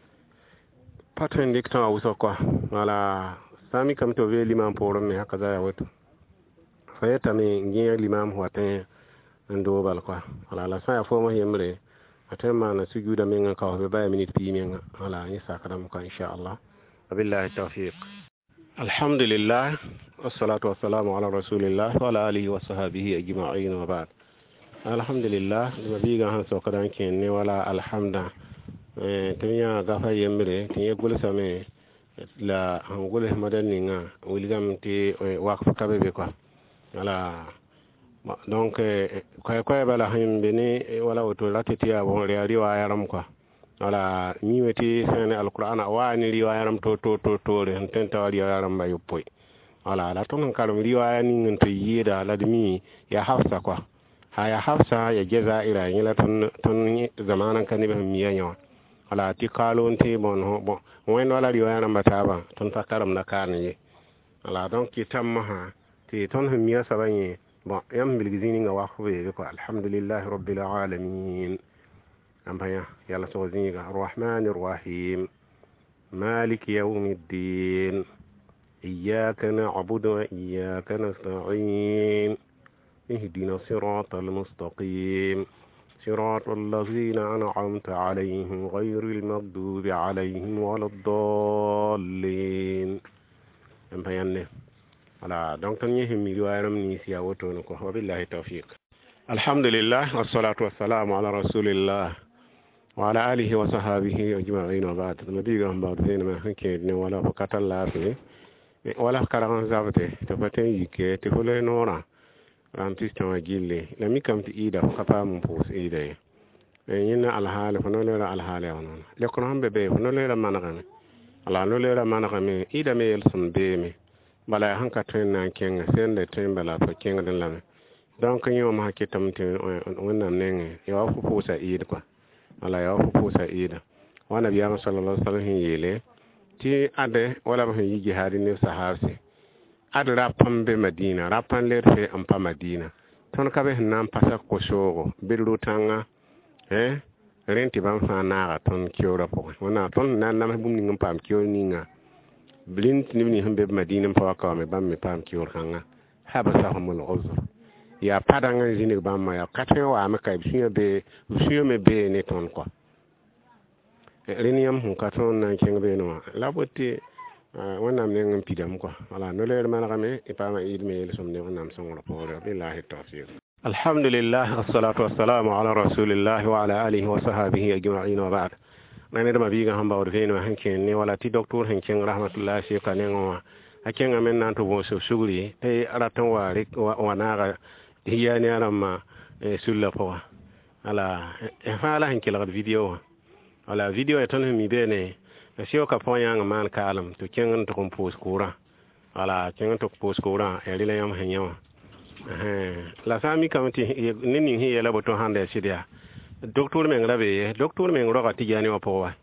باترين ديكتور وسوكوا ولا سامي كم توفي الإمام بورم هكذا يوتو فيتامي نجي الإمام هو تين ندو بالكوا ولا لا سايا فوق يمر atema na sujuda menga ka be bay minute pi menga ala ni sakadam ko insha Allah billahi tawfiq alhamdulillah wassalatu wassalamu ala rasulillah wa ala alihi wa sahbihi ajma'in wa ba'd alhamdulillah biga han so kadan ken ne wala alhamda tanya gafa yemre tiye gol same la han gol madani nga wiligam ti waqf kabe be ko ala donc koy bala himbe ni wala wato latiya bon riwaya ram quoi wala mi weti sene alquran wa ni riwaya ram to re ten tawali ram ba yopoy wala la ton kalum riwaya ni ngon to yida la demi ya hafsa quoi ha ya hafsa ya jazaira ni la ton zamanan kan be mi yanyo wala ti kalon te bon wen wala riwaya ram ba taba ton fakaram na kan wala donc kitam ha ti ton mi ya sabanye bon yam bilgizini nga waxwe ko alhamdulillah rabbil alamin ambaya yalla so zinga arrahmanir rahim malik yawmiddin iyyaka na'budu wa iyyaka nasta'in ihdina siratal mustaqim siratal ladzina an'amta 'alayhim ghayril maghdubi 'alayhim waladdallin ambaya ne ala donc tan yehi mi riwayaram ni siya woto no ko billahi tawfiq alhamdulillah wassalatu wassalamu ala rasulillah wa ala alihi wa sahbihi ajma'in wa ba'd nabiga hamba dina ma hanke ne wala fakatal lafi wala karan zabate to paten yike te fole nora antiste wa gille la mi kam ti ida kapa mun pos ida yina alhala fa no le alhala wonon le ko hambe be no le managame ala no le managame ida me yel sun be me bala hanka tren na kenga sende tren bala fa kenga den lame donc yo ma ke tamte wonnam nenge yo fu pusa id quoi wala yo fu pusa ida wana biya sallallahu alaihi wasallam yele ti ade wala ba yi jihadi ne sahabi ade rapam be madina rapan le fe ampa madina ton ka be nan pasa ko shogo bilu tanga renti ban fa na ton kiora po wana ton nan na bum ni ngam pam kior ninga blint ni hambe madina fa ka me bam me pam ki orkanga haba sahumul uzr ya padanga zini bamma ya katwe wa amaka bisunyo me be ne ton ko renium hun katon na kengbe no labote wannan ne ngam pidam ko wala no le man game e pa ma idme le somne wannan songro ko billahi tawfiq alhamdulillah wassalatu wassalamu ala rasulillah wa ala alihi wa sahbihi ajma'in wa ba'd nane dama biga hamba o veno hanken ni wala ti docteur hanken rahmatullah shi ka ne ngwa haken amen nan to bo suguri e aratan wa rik wa naga hiya ni arama sulla po ala e fala hanken la video ala video e ton mi bene shi ka ponya man kalam to ken to compose kura ala ken to compose kura e rile yam hanyawa la sami kamti nini hiya la boto hande sidia docteur men rabe docteur men roga tijani wa powa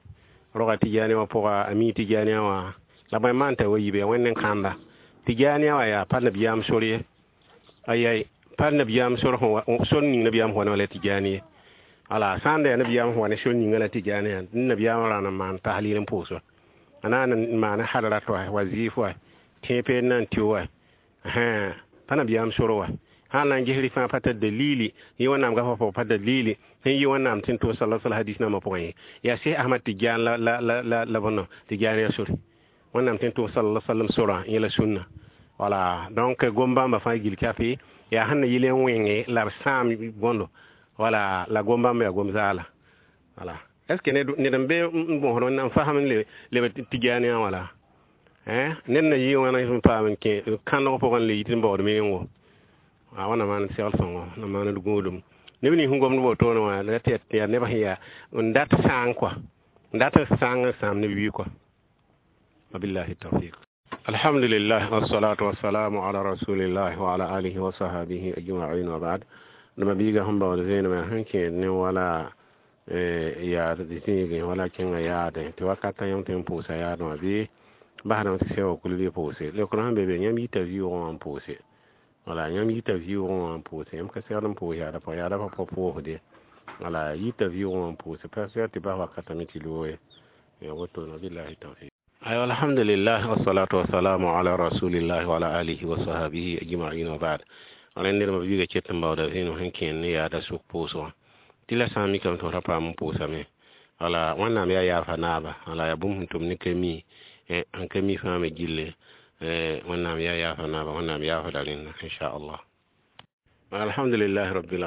ami tijani wa la bay manta wa yibe wonnen kanda tijani wa ya palna biyam sori ayay palna biyam sor ho sonni na biyam ho na tijani ala sande na biyam ho na sonni ngala tijani na biyam rana man tahlilin poso anana man hadara to wazifu tepe nan tiwa pana biyam soro wa hanan jihri fa pata dalili yi wannan ga fa pata dalili yi wannan tin to sallallahu hadith na mapoyi ya sai ahmad tijan la bono tijan ya suri wannan tin to sallallahu sallam sura ila sunna wala donc gomba ma fa gil kafi ya hanna yile wenge la sam bondo wala la gomba ma gomzala wala est ce que ne dambe bon hono nan fahamin le tijan ya wala nen na yi wannan fa man ke kan no ko le yitin bo me ngo wana man sel songo na man du godum ne ni hungom no to no la tet ya ne ba hiya ndat sang quoi ndat sang sam ne wi quoi billahi tawfiq alhamdulillah wassalatu wassalamu ala rasulillah wa ala alihi wa sahbihi ajma'in wa ba'd nama biga hamba wala zena ma hanke ne wala ya dizini wala kinga ya de to wakata yam tempo sa ya no bi ba na se o kulli pose le ko hambe be nyam interview on pose wala nyam interview on pose am ka seram po ya da po de wala interview on pose parce que ba wakata miti loye ya wato na billahi tawfiq ayo alhamdulillah wassalatu wassalamu ala rasulillah wa ala alihi wa sahbihi ajma'in wa ba'd wala ndir ma biga cetten bawda eno hanken ne ya da su poso tila sami kam to rapa mun posa me wala wannan ya fa naba wala ya bum tum ni kemi an kemi fa me gille wannan ya fa naba wannan ya fa dalin insha Allah alhamdulillah rabbil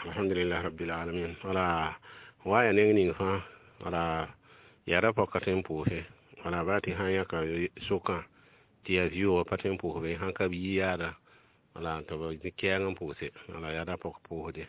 alamin wala waya ne ni fa wala ya rapa katen pohe wala bati hanya ka soka tia view paten pohe hanka bi yada wala to ba kiyan pohe wala ya rapa pohe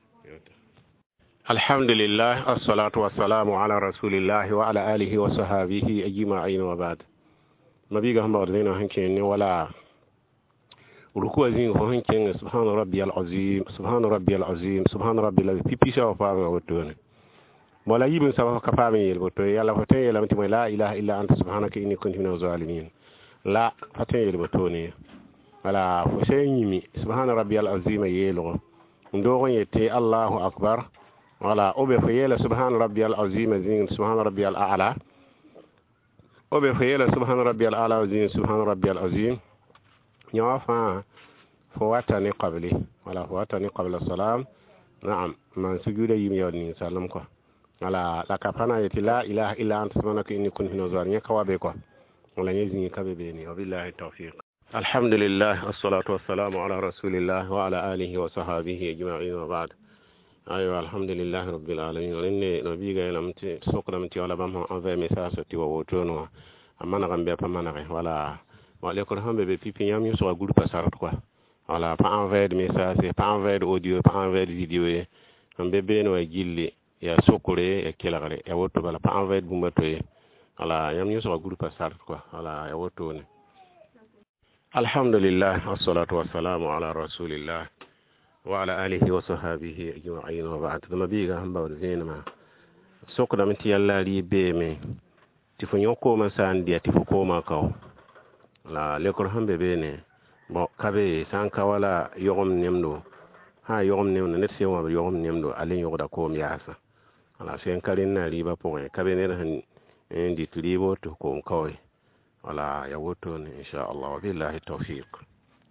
alhamdulillah assalatu wassalamu ala rasulillah wa ala alihi wa sahbihi ajma'in wa ba'd mabiga hamba dina hanke ne wala ruku azin ko hanke subhana rabbiyal azim subhana rabbil pipi sa fa wa to wala yibin sa ka fa min yelbo to yalla fa tay yalla mti la ilaha illa anta subhanaka inni kuntu minaz zalimin la fa tay yelbo to ne wala fo sey yimi subhana rabbiyal azim yelo ndo yete allahu akbar wala obe fayela subhana rabbiyal azim azim subhana rabbiyal a'la obe fayela subhana rabbiyal a'la azim subhana rabbiyal azim nyafa fo watani qabli wala fo watani qabla salam na'am man sujuda yimi yoni salam ko wala la kapana yati la ilaha illa anta subhanaka inni kuntu minaz zalimin kawabe ko wala nyezi kabe beni wabillahi tawfiq alhamdulillah wassalatu wassalamu ala rasulillah wa ala alihi wa sahbihi ajma'in wa ba'd ayo alhamdulillah rabbil alamin wonne no biga lamti sokramti wala bam envoyer message ti wo tono amana gambe pa manare wala wala ko hambe be pipi nyam yo so groupe pasar quoi wala pa envoyer message pa envoyer audio pa envoyer vidéo e ambe be no gilli ya sokore e kelare e woto bala pa envoyer bu mato e wala nyam yo so groupe pasar quoi wala e woto ne alhamdulillah wassalatu wassalamu ala rasulillah wa ala alihi wa sahbihi ajma'in wa ba'd dama biga hamba wa zinama sokda mti yalla ri be me tifo nyoko ma sandi tifo ko ma kaw la lekor hambe be ne bo kabe sanka wala yogom nemdo ha yogom nemdo net se wa yogom nemdo alen yogoda ko mi yasa ala sen kalin na riba po kabe ne han ndi tribo to ko kaw wala ya woto ne insha Allah billahi tawfiq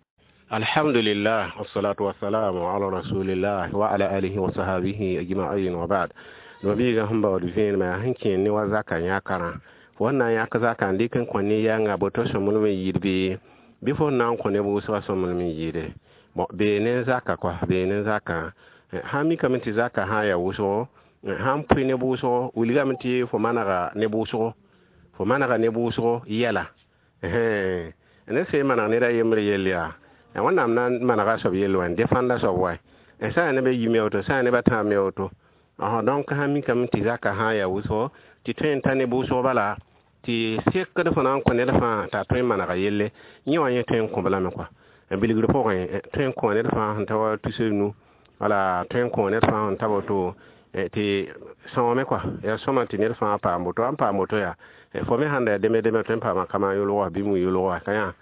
alhamdulillah wassalatu wassalamu ala rasulillah wa ala alihi wa sahbihi ajma'in wa ba'd nabi ga hamba wa dufin ma hankin ni wa zaka ya kara wannan ya ka zaka ndikin kwanni ya nga boto so mulmi yirbi before nan kwanne bu so mulmi yire bo be ne zaka kwa be ne zaka ha mi kaminti zaka ha ya wuso ham pine bu so uliga minti fo managa ne bu so yela ne se mana ne da yemri yelia wannan nan managa so yelwan defanda so wai sa ne be yimi auto sa ne bata mi auto donc ha mi kaminti zaka ha ya wuso ti tren tane bu so bala ti sekka da fana ko ne da fa ta tren managa yelle ni wanye tren ko bala me kwa biligro po tren ko ne da fa ta wa tusenu wala tren ko ne fa ta boto ti sama me kwa ya soma ti ne fa pa moto ya fo me hande de me tren pa ma kama yulo wa bi mu yulo wa kaya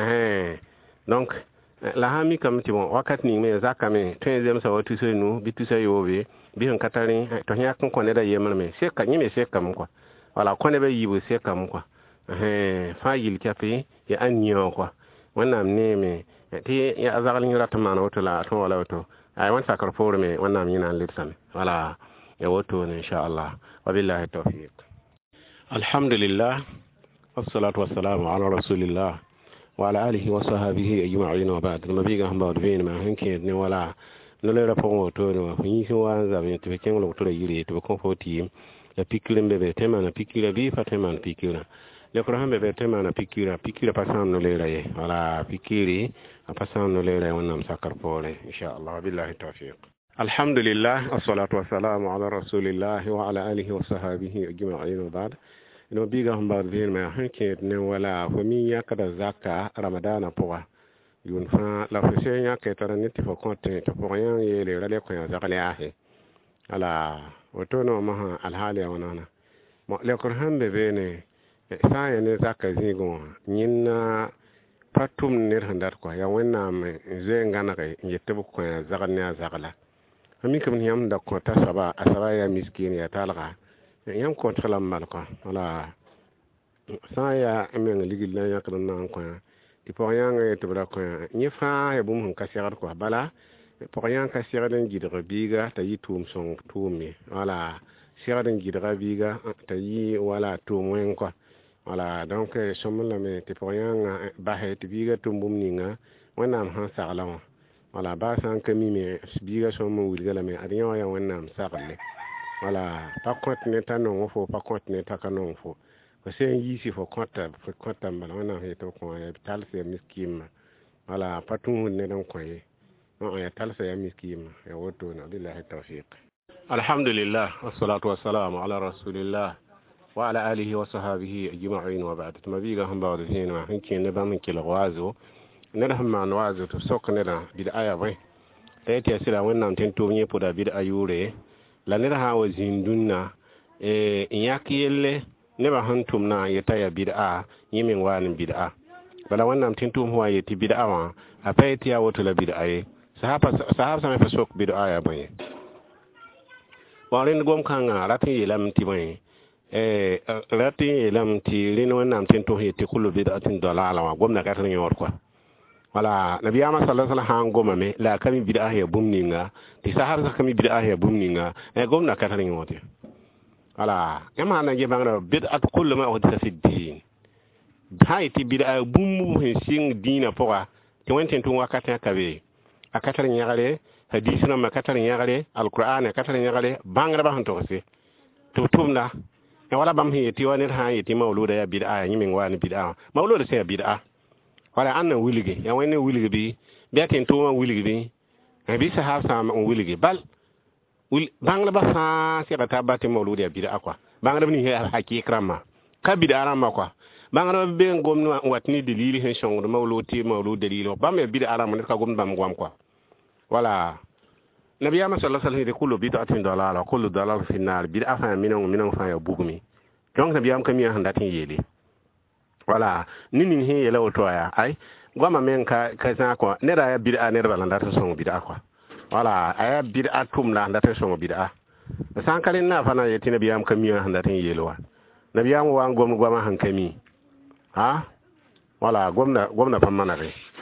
donc la hami kam ti bon wakati ni me zaka me tren sa watu se nu bitu se yobe bi on katari to nya kan ko ne da yemma me se ka ni me se kam kwa wala ko ne be yibu se kam kwa fa yil kafi ya anyo kwa wannan ne me ti ya azagal ni ratama na wato la to wala wato ai wan sakar for me wannan yana litsan wala ya wato ne insha Allah wa billahi tawfiq alhamdulillah wassalatu wassalamu ala rasulillah wa ala alihi wa sahbihi ajma'in wa ba'd nabi ga hamba wadvin ma hanke ne wala no le rapon to no yi so wa za be to ken lo to le yiri to ko foti la pikire be tema na pikire bi fatema na pikire le ko hambe be tema na pikire pasan no le raye wala pikire pasan no le raye wonnam sakar pole insha Allah billahi tawfiq alhamdulillah wassalatu wassalamu ala rasulillah wa ala alihi wa sahbihi ajma'in wa ba'd no biga hamba vir ma hanke ne wala fami ya kada zakka ramadana poa yun fa la fese ya ke tarani ti fo konte to po yan yele rale ko ya zakale ahe ala otono ma alhali wanana mo le ko hambe bene sa ya ne zakka zigo nyinna patum ner handar ko ya wenna me ze ngana kay yette bu ko ya zakala ami kam yam da ko ta saba asaba ya miskin ya talqa yam ko tsalam mal ko wala sa ya amen ligil la ya kan nan ko ti po yang e to bra ko ni fa ya bum ka sigar ko bala po yang ka sigar den gidra biga ta yi tum song tumi wala sigar den gidra biga ta yi wala tum ko wala donc somla me ti po yang ba he ti biga tum bum ninga wanam han sagala wala ba san kami me biga somo wulgala me adiyo ya wanam sagale wala pakot ne tanon fo pakot ne takanon fo ko sen yisi fo konta mbala wana he to ko ya talse miskim wala patun ne dan ko ye no ya talse ya miskim ya woto na billahi tawfiq alhamdulillah wassalatu wassalamu ala rasulillah wa ala alihi wa sahbihi ajma'in wa ba'd mabiga hamba wa dina hanki ne ba min kila wazo ne da hamma wazo to sok ne da bid'a bai tayati asira wannan tento nye poda bid'a yure la ne ha wa zindunna inyakiyelle ne ba hantum na yata ya bid'a yimin wani bid'a bala wannan tintum huwa yati bid'a wa afaiti ya wato la bid'a ye sahaba sama fa sok bid'a ya bane warin gom kan ratin yelam ti bane ratin yelam ti rin wannan tintum yati kullu bid'atin dalala wa gomna ka tan yor kwa wala nabiyama sallallahu alaihi wasallam goma me la kami bid'a ya bumninga ti sahaba kami bid'a ya bumninga gomna ka tan yote wala kama na je bangara bid'at kullu ma uhdisa fi din haiti bid'a bummu hin sing dina poa ti wenten tun wakata kabe akatar nyagale hadisuna makatar nyagale alquran akatar nyagale bangara ba hanto se to tumna wala bam hi ti wani ha yiti mauluda ya bid'a nyimin wani bid'a mauluda se bid'a wala anna wilige ya wani wilige bi biatin to ma wilige bi bi sahaba ma wilige bal bangla ba sa se ta bati mauludi ya bid'a kwa bangla ni ha hakikrama ka bid'a rama kwa bangla be ngom watni dalili hen shongo mauludi dalili ba me bid'a rama ka gom bam gwam kwa wala nabiyama sallallahu alaihi wasallam kullu bid'atin dalala kullu dalal fi nar bid'a fa minan fa ya bugumi donc nabiyam kam ya handatin yele wala nini he yele otoya ai gwama men ka sa kwa ne da ya bid'a ne da balanda ta songo bid'a kwa wala aya bid'a tumla ndata songo bid'a sankalin na fana yati nabiyam kamiya handatin yelwa nabiyam wa goma hankami ha wala gomna famana re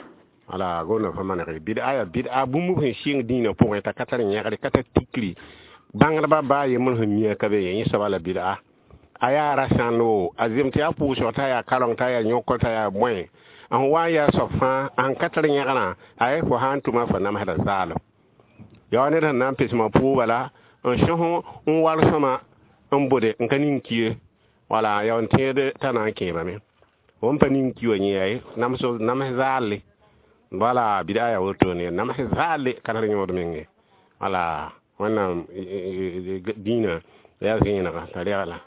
ala gona fa man bid'a bumu hin shing dina pour ta katar nyakare kata tikli bangra ba ye mun hin ka be yin sabala bid'a aya rasano azim ti apu so ta ya kalong ta ya nyoko ta ya mwen an wa ya sofa an katar nyakana ay ko han tuma fa nam hada zalo ya ne dan nan pesma pu wala an shoho on wal sama an bode en kanin kiye wala ya on tede tanan ke ba me on panin kiyo ni ay nam so nam zali wala bidaya woto ne nam zali kanar nyodo menge wala wannan dina ya zina ka tare ala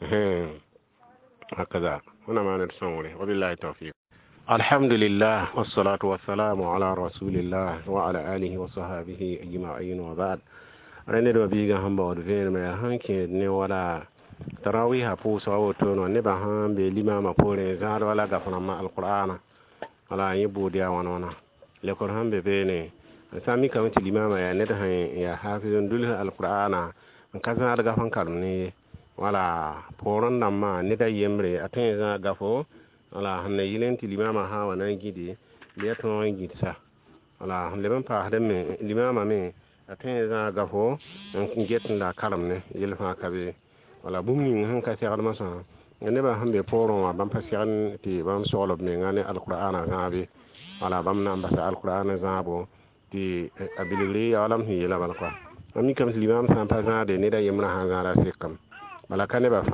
hakaza wannan ma ne sonore wabillahi tawfiq alhamdulillah wassalatu wassalamu ala rasulillah wa ala alihi wa sahbihi ajma'in wa ba'd rene do biga hamba wadu fere me hanke ne wala tarawih hapu sawo to no ne ba hambe limama pore zar wala gafana ma alqur'ana wala yibu dia wanona le ko hambe bene sami kamati limama ya ne da ya hafizun dul alqur'ana kaza da gafan karne wala poron nan ma ne da yemre atin za gafo wala hanne yilenti limama ha wana gidi le to ngidi sa wala le ban pa hada me limama me atin za gafo ngetin da karam ne yilfa kabe wala bumni han ka sigar masa ne ba hambe poron wa ban pasiran ti bam solo me ngane alqur'ana ngabe wala bam na ambasa alqur'ana zabo ti abilili alam hi la bal kwa ami kam limam san pa za de ne da yemra ha za ra sekam wala kane ba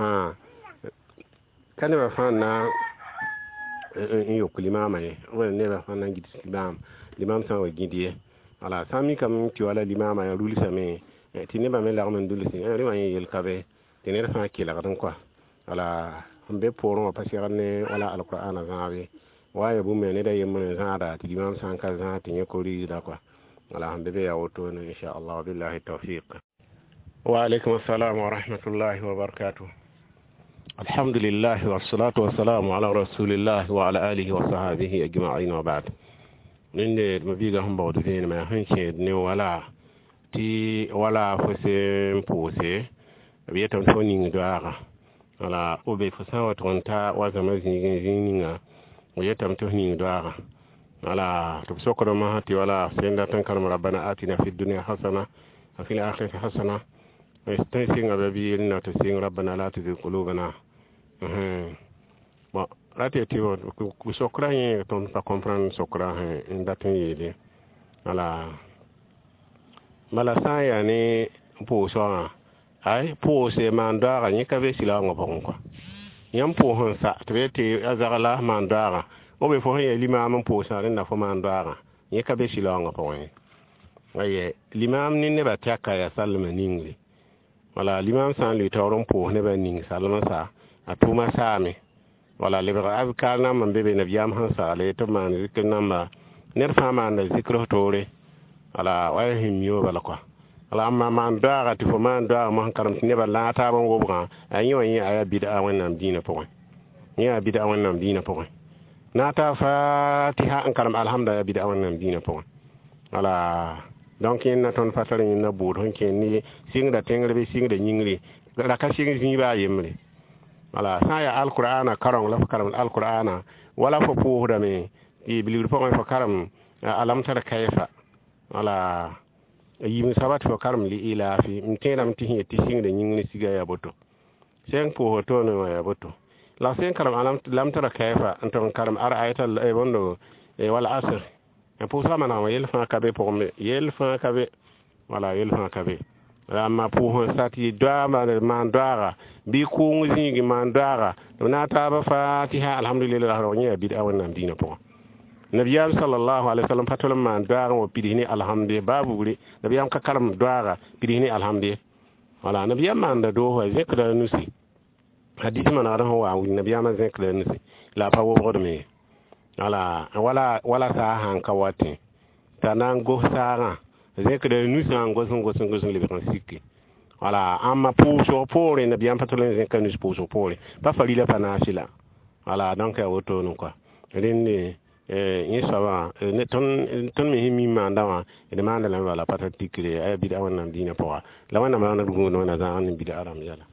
fa na yo limama ye wala ne ba fa na gidi limam san wa gidi wala sami kam ti wala limama ya ruli same ti ne ba me la man dulisi ri wa yel kabe tener fa kila gadan kwa wala hambe poron pasiranne wala alqur'ana zawe waye bu me ne da yemma zada ti imam san ka za tinye kori da kwa wala hambe be ya woto ne insha Allah billahi tawfiq wa alaikum assalam wa rahmatullahi wa barakatuh alhamdulillah wassalatu wassalamu ala rasulillah wa ala alihi wa sahbihi ajma'in wa ba'd ninde mabiga hamba wodo ne ma hanke ne wala ti wala fose mpose biyetam toni ngdara wala obe fasawa tonta wazama zinga biyetam toni ngdara wala to sokoro ma hati wala senda tan karam rabbana atina fid dunya hasana wa fil akhirati hasana wa istasinga babi inna tasin rabbana la tuzigh qulubana bon rate ti ku sokra yin ton pa comprendre sokra ndatin yede wala mala saya ne po so ay po se mandara ni ka be sila ngo pon ko yam po hon sa trete azagala mandara o be fo he limam po sa na fo mandara ni ka be sila ngo pon waye limam ni ne ba taka ya salma ningli wala limam san li tawron po ne ba ning salma sa atuma sami wala le ba azkar na man be na biyam han sa le to man zikr namba ner fama na zikro tore wala waye himyo bala ko ala amma man daga ti fo man daga man karam ne ba la ta ban go bra ayi wani aya bid'a wannan dina po ni ya bid'a wannan dina po na ta fatiha an karam alhamdulillah bid'a wannan dina po ala donc en ton fatare ni na bu don ken ni singa tengre be singa nyingri la ka singa ni ba yemre ala sa ya alqur'ana karam la karam alqur'ana wala fo po da me bi bilir po fo karam alam tara kayfa ala yimi sabati fo karam li ila fi mtenam tihi tising de nyingni siga ya boto sen po hoto no ya boto la sen karam alam lam tara kayfa anton karam ara ayatal e bondo e wala asr e po sama na yel fa kabe po me yel fa kabe wala yel fa kabe amma po hon sati doa man doara bi ko ngi man doara na ta ba fatiha alhamdulillah ro nya bi da wannan dina po nabiyam sallallahu alaihi wasallam fatolam man doara o pidini alhamdulillah babu guri nabiyam ka karam doara pidini alhamdulillah wala nabiyam man da do ho zikra nusi hadith man ara ho wa nabiyam zikra nusi la pa wo bodme wala sa han kawati tanan go sara zikra nusi an go sun le kan sikki wala amma puso pore nabiyam fatolam zikra nusi puso pore pa falila panasila wala donc ya woto non quoi renne yesaba ne ton mi himi mandawa e demanda la wala patakile ay bida wannan dina poa la wannan ma na dugo no na za an bida aram yala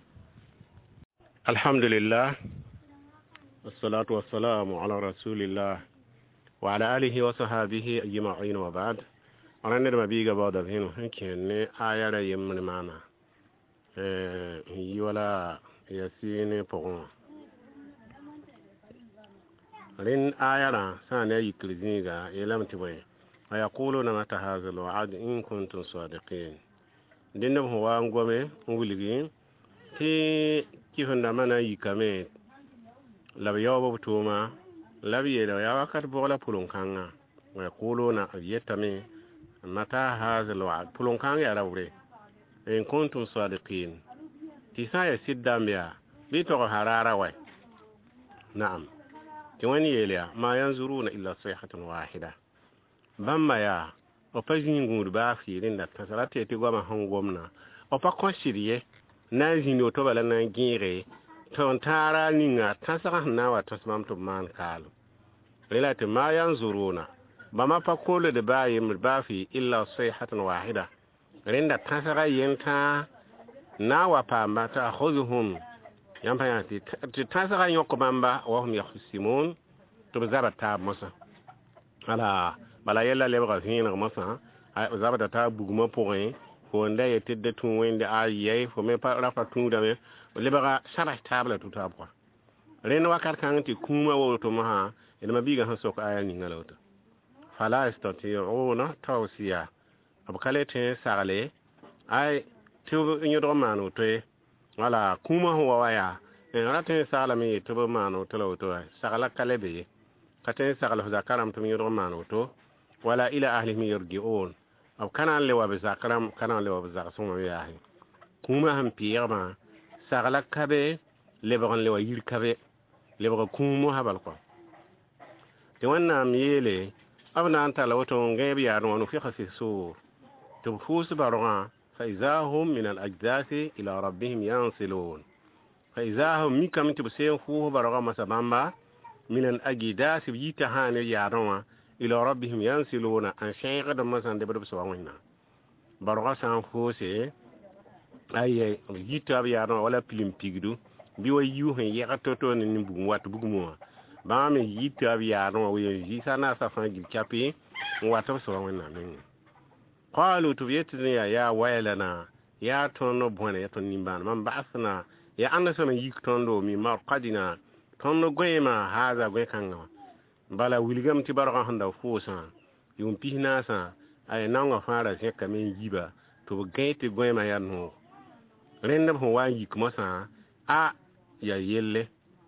alhamdulillah wassalatu wassalamu ala rasulillah وعلى آله وصحابه أجمعين وبعد أنا ندم بيجا بعض هنا كأن آية يمن معنا ولا يسين بقون لين آية سنة يكلزينها يلام تبين ويقولون متى هذا الوعد إن كنتم صادقين دينهم هو أنقومي ولقين تي كيف ندمنا يكمل لبيوب بتوما لبي لو يا وقت بولا بولون كانا ويقولون يتمي متى هذا الوعد بولون كانا يا روري إن كنتم صادقين تسا يسيد دامبيا بيتو هرارا وي نعم كواني يليا ما ينظرون إلا صيحة واحدة بما يا opazin gungu ba firin da tasarate ti goma hangomna opa konshiriye na zini to bala na gire ton tara ninga tasara na wa tasmam to man kalu relate ma yanzuruna bama pa kolo de bayim ba fi illa sayhatan wahida renda tasara yenta na wa pa mata khuzuhum yampa yati tasara yokobamba wa hum yakhsimun to zabata musa ala bala yella lebra hina masa zabata ta buguma point ko nda yete de tun wende ayi fo me pa rafa tun da me lebra sara table tout à quoi ren wakar kan ti kuma woto ma ina mabiga han sok aya ni ngalota fala istati'una tawsiya abkale te sarale ay tu nyodo manu to wala kuma ho waya en rate sala mi to manu to lo to sala kalebe kate sala ho zakaram to nyodo manu to wala ila ahlihim yarji'un aw kana lewa be zakaram kana lewa be zakasuma yahi kuma han piyama sagala kabe lebran lewa yir kabe lebra kumu habal ko te wanna miyele abna anta lawoto ngebi ya no fi khasisu to fus barwa fa izahum min al ajdasi ila rabbihim yansilun fa izahum mikam tibse fu barwa masabamba min al ajdasi yita hane ya ronwa ila rabbihim yansiluna an shayqa da masan da bada sawan wannan barwa san fose aye yita biya no wala pilim pigdu bi wa yu hen ya toto ni bugu wat bugu mo ba me yita biya no we yi sana sa fan gil chapi wata sawan wannan ne qalu tubiyatina ya waylana ya tono bone ya ton nimban man ba'athna ya annasana yik tondo mi marqadina tono goyema haza goy kanga bala wilgam ti baraka handa fosa yum pihna sa ay nanga fara se kamen yiba to gaiti goyma yanno rendam ho waji kuma sa a ya yelle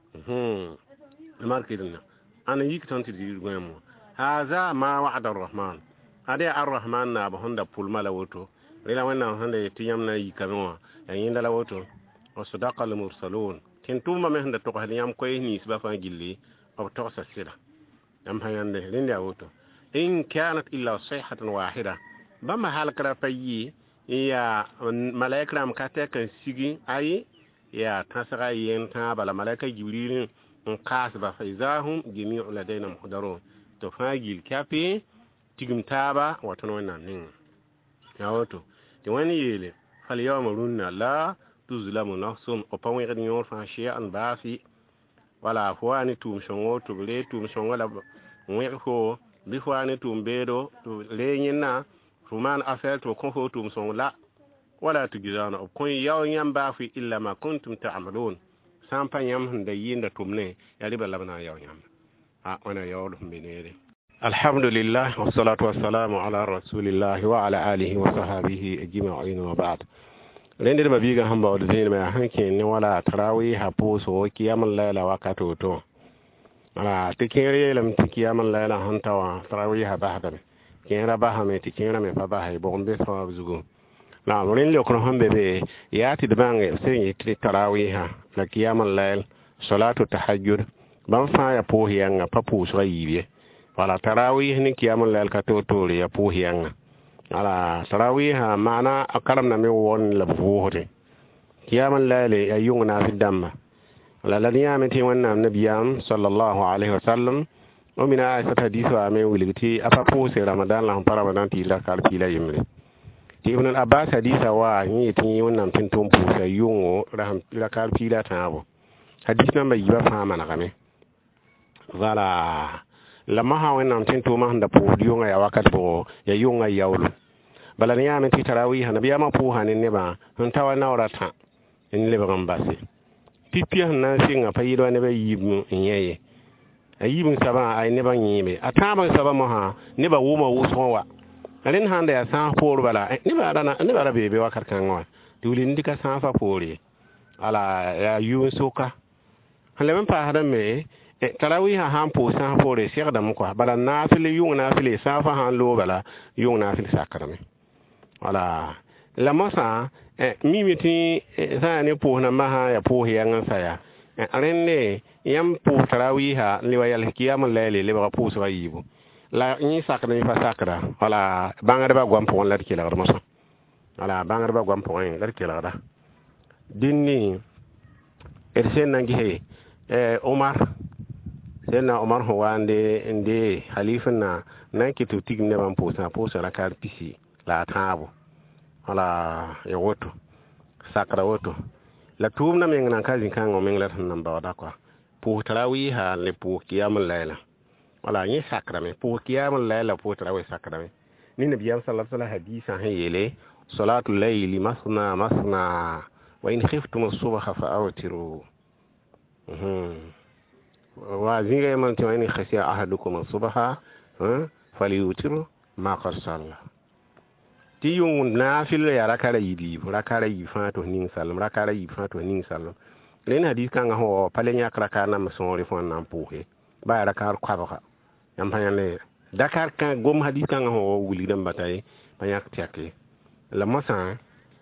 markidna ana yik tanti di goymo haza ma wa'ada arrahman ade arrahman na ba honda pulma la woto rela wannan handa tiyam na yikamo yinda la woto wa sadaqal mursalun tintuma me handa to hadiyam koy ni sba fa gilli aw to sa sira am hayande linda woto in kanat illa sayhatan wahida bama halkara fayi ya malaikram kata kan sigi ayi ya tasara yenta bala malaika jibril in kasba faizahum jami'u ladaina muhdarun to fagil kafi tigim taba wato wannan nin ya woto ti wani yele fal yawmuruna la tuzlamu nafsun opawen gadin yor fa shay'an bafi wala fwani tum shongo to le tum shongo la weko bi fwani tum bedo to le nyina fuman afel to kon fo tum son la wala tugizana kon yaw nyam bafi illa ma kuntum ta'malun sampa nyam hunda yinda tumne ya riba labna yaw nyam wana yaw dum benere alhamdulillah wassalatu wassalamu ala rasulillah wa ala alihi wa sahbihi ajma'in wa ba'd rende ba biga hamba o de ma hanke ni wala tarawih hapo so kiyamul layla wakato to ala tikere lam kiyamul layla hantawa tarawih ba hada kera ba ha me tikere me fa ba hay bombe fa zugo na ren le ko hambe be yati de bange se tarawih ha la kiyamul layl salatu tahajjud ban fa ya po hiyanga papu so yibe wala tarawih ni kiyamul layl ka to ya po hiyanga ala tarawih maana akaram na me won la buhote kiyamul layl ayuna fi damma wala la niyamati wannan nabiyam sallallahu alaihi wasallam o mina ayat hadithu ame wiliti apapo se ramadan la para ramadan ti la kal pila yimre ibn al-abbas haditha wa ni tin wannan tintum pu sa yungo raham la kal pila tabo hadith namba yiba fa mana kame wala la maha wẽnnaam tɩ tʋʋma sẽn da pʋʋsd yʋngã yaa wakat bʋgo ya yʋngã yaoolo bala ne yãame tɩ tarawɩɩsã nabiyaamã pʋʋsa ne nebã sẽn ta wa naoorã tã n lebg n base pipia sẽn na n sɩnga pa yɩɩd wa nebã yiib n yẽ ye a yiib n sabã ay nebã yẽebe a tãab n sabã mosã nebã wʋma wʋsgẽ wa rẽnd sãn da yaa sãag poor bala nebã ra beebe wakat kãngã wa tɩ wuli n dɩka sãafã poor ye ala yaa yʋʋn soka sẽn leb n paasdame tarawɩɩsã sãn pʋʋs sãag poor ye segdame kɔa bala naafɩl yʋng naafɩl sãafã sãn loog bala yʋng naafɩl sakrame wala la mosã mime tɩ sã yaa ne pʋʋsna masã yaa pʋʋs yɛng n sa yaa rẽnde yãmb pʋʋs tarawɩɩsã le wa yɛls kiyam n laɛɛle lebga pʋʋsgã yiibu la yẽ sakdame fa sakda wala bãngdbã goam pʋgẽ la d kelgd mosã wala bãngdbã goam pʋgẽ la d kelgda dĩnni d sen na gese Omar sẽnna Omar sẽn wa n de halif na n kɩt tɩ b tigim nebã n pʋʋsã rakaat pisi la a tãabo wala ya woto sakra woto la tʋʋmdã meng nan ka zĩ-kãngã meng la sẽn nan baooda kɔa pʋʋs tarawɩɩsã le pʋʋs kiyam n laɛɛla wala yẽ sakrame pʋʋs kiyam n laɛɛla pʋʋs tarawɩ sakrame ne nabiyam sala sala hadiisã sẽn yeele salatu layli masna masna wa in khiftum as-subha fa awtiru wa zĩga yãmb tɩ wa in khasiya ahadukum as-subha falyutiru ma qad salla tɩ yʋng naafɩl yaa rakara yiib rakara yiib fãa tɩ f ning sallem rakara yiib fãa tɩ f ning sallem len hadiis kãngã sẽn wa pa le yãk rakaar nambã sõore fõ n na n pʋʋse ba yaa rakaar koabga yãmb pa yãnd dakar gom hadiis kãngã sẽn wa wilgd n bata ye pa yãk tɛk ye la mosã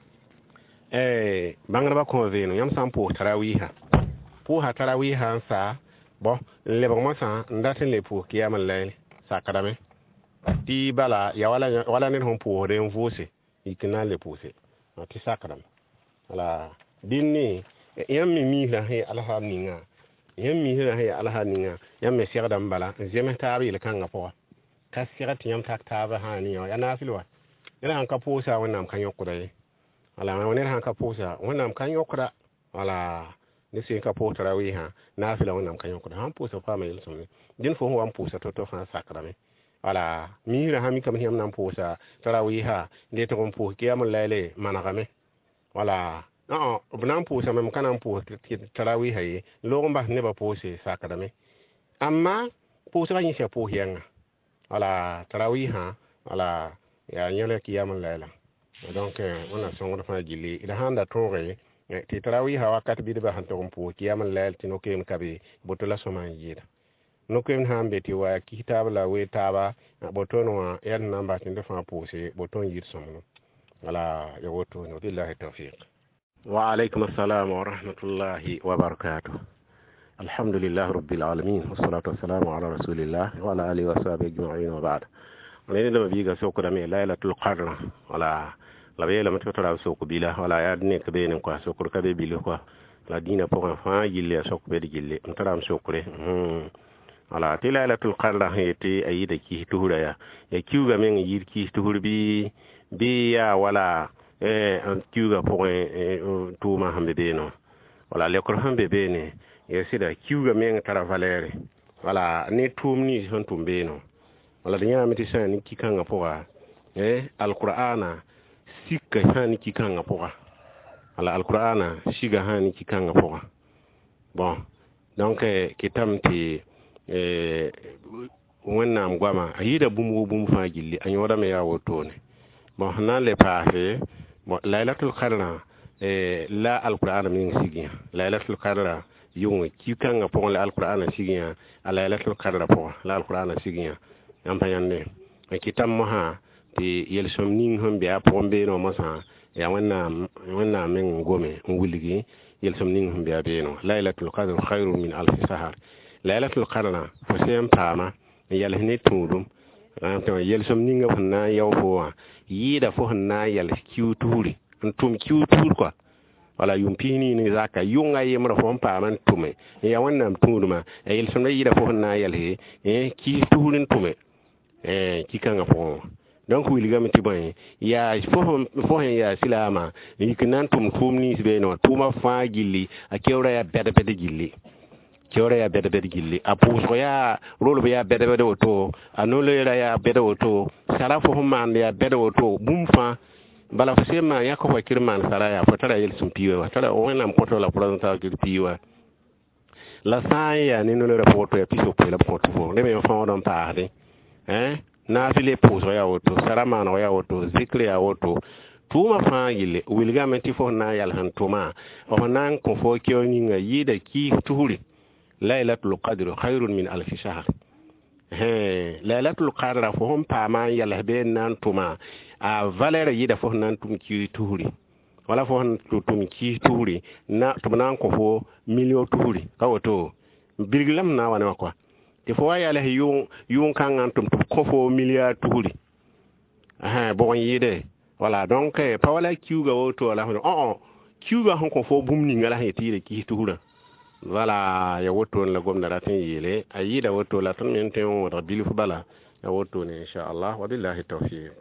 bãngdbã kõ vẽeno yãmb sã n pʋʋs tarawɩɩsã pʋʋsa tarawɩɩsã n sa bɔ n lebg mosã n dat n le pʋʋs kiyam n laɛɛle sakdame tɩ bala ya wala ned sẽn pʋʋsde n vʋʋse yik n na n le pʋʋse tɩ sakdame wala dĩnni yãmb me miisrã sẽn ye alsab ninga yãmb me segdame bala n zems taab yel-kãngã pʋga ka segd tɩ yãmb tak taabã sã ne ya naafɩl wa ned sãn ka pʋʋsa wẽnnaam ka yõkda ye wala ned sãn ka pʋʋsa wẽnnaam ka yõkda wala ne sẽn ka pʋʋs tarawɩɩsã naafɩla wẽnnaam ka yõkda sãn pʋʋsa paama yel-sõmde dẽn fo sẽn wa n pʋʋsa to fãa sakrame wala miisrã sã mikame tɩ yãmb na n pʋʋsa tarawɩɩsã de tɩg n pʋʋs kiyam n laɛɛle manegame wala b na n pʋʋsame m ka na n pʋʋs tarawɩɩsã ye loog n bas nebã pʋʋse sakdame amma pʋʋsgã yĩsã pʋʋs yɛnga wala tarawɩɩsã wala yaa yẽl kiyam n laɛɛla donc wẽnna sõngd fãa gilli d sãn da tõoge tɩ tarawɩɩsã wakat bɩdbã sẽn tʋg n pʋʋs kiyam n laɛɛl tɩ no-keem ka be boto la sõma n yɩɩda no-keem sãn be tɩ wa kis taab la we taaba boton wã yaa sẽn na n bas tɩ d fãa pʋʋse boton yɩɩd sõmdo wala ya woto billahi tawfiq wa alaykum assalam wa rahmatullahi wa barakatuh alhamdulillah rabbil alamin wassalatu wassalamu ala rasulillah wa ala alihi wa sahbihi ajma'in wa ba'd ne da biga sokra me lailatul qadr wala la be la mata tora sokku bila wala ya ne ka be ne kwa sokkur ka be bilo kwa la dina pour fa gille sokku be gille ntara am sokkure wala ti lailatul qadr heti ayida ki tuhura ya kiuga men yir ki tuhurbi bi ya wala kiuga pour tuma hambe be no wala le ko hambe be ne ya sida kiuga men tara valere wala ne tumni hon tumbe no wala da nyama ti sani kikanga poa alqur'ana sikka hani kikanga poa wala alqur'ana shiga hani kikanga poa bon donc kitamti wonnam gwama ayida bum fa gilli anyoda me yawo tone bon hanan le paafe bon lailatul qadr la alqur'ana min sigiya lailatul qadr yunga kikanga poa la alqur'ana sigiya lailatul qadr poa la alqur'ana sigiya yampayande kitam moha ti yelsom ning hon biya pombe no mosa ya wanna men gome nguligi yelsom ning hon biya be no lailatul qadr khairu min alf sahar lailatul qadr fo sem pama yal hne tudum to yelsom ning hon na yaw fo yida fo na yal kiuturi antum kiutur kwa wala yumpini ni zaka yunga yemra fo pama tume ya wanna tuduma yelsom yida fo na yal he ki turin tume kikanga fo donc wilgame ti boy ya fo ya silama yiknan tum ni be no tuma fa gilli a kewra ya bede gilli kyore ya bede gilli apu ya rolo ya bede oto anole ya bede oto sarafo man ya bede oto bumfa bala fsema ya ko kirman saraya fotara yel sumpiwa tara wona mpoto la pronta girpiwa la saya ni no le rapporto ya piso pe la porto fo le me fa don parde na file pouso ya oto sarama no ya oto zikri ya oto tuma fa yile wilga menti fo na yal han tuma o nan ko fo kyo ni nga yida ki tuhuri lailatul qadr khairun min alf shahr lailatul qadr fo hom pa ma yal be nan tuma a valere yida fo nan tum ki tuhuri wala fo han tum ki tuhuri na tumnan ko fo million tuhuri kawoto bilgilam na wana kwa te fo ya le yun kan antum ko fo milliard tuhuri bon yide voilà donc pa wala kiuga woto wala kiuga hon ko fo bumni ngala hetire ki tuhura voilà ya woto la gomna ratin yele ayida woto la tan men ten wada bilifu bala ya woto ne insha Allah wa billahi tawfiq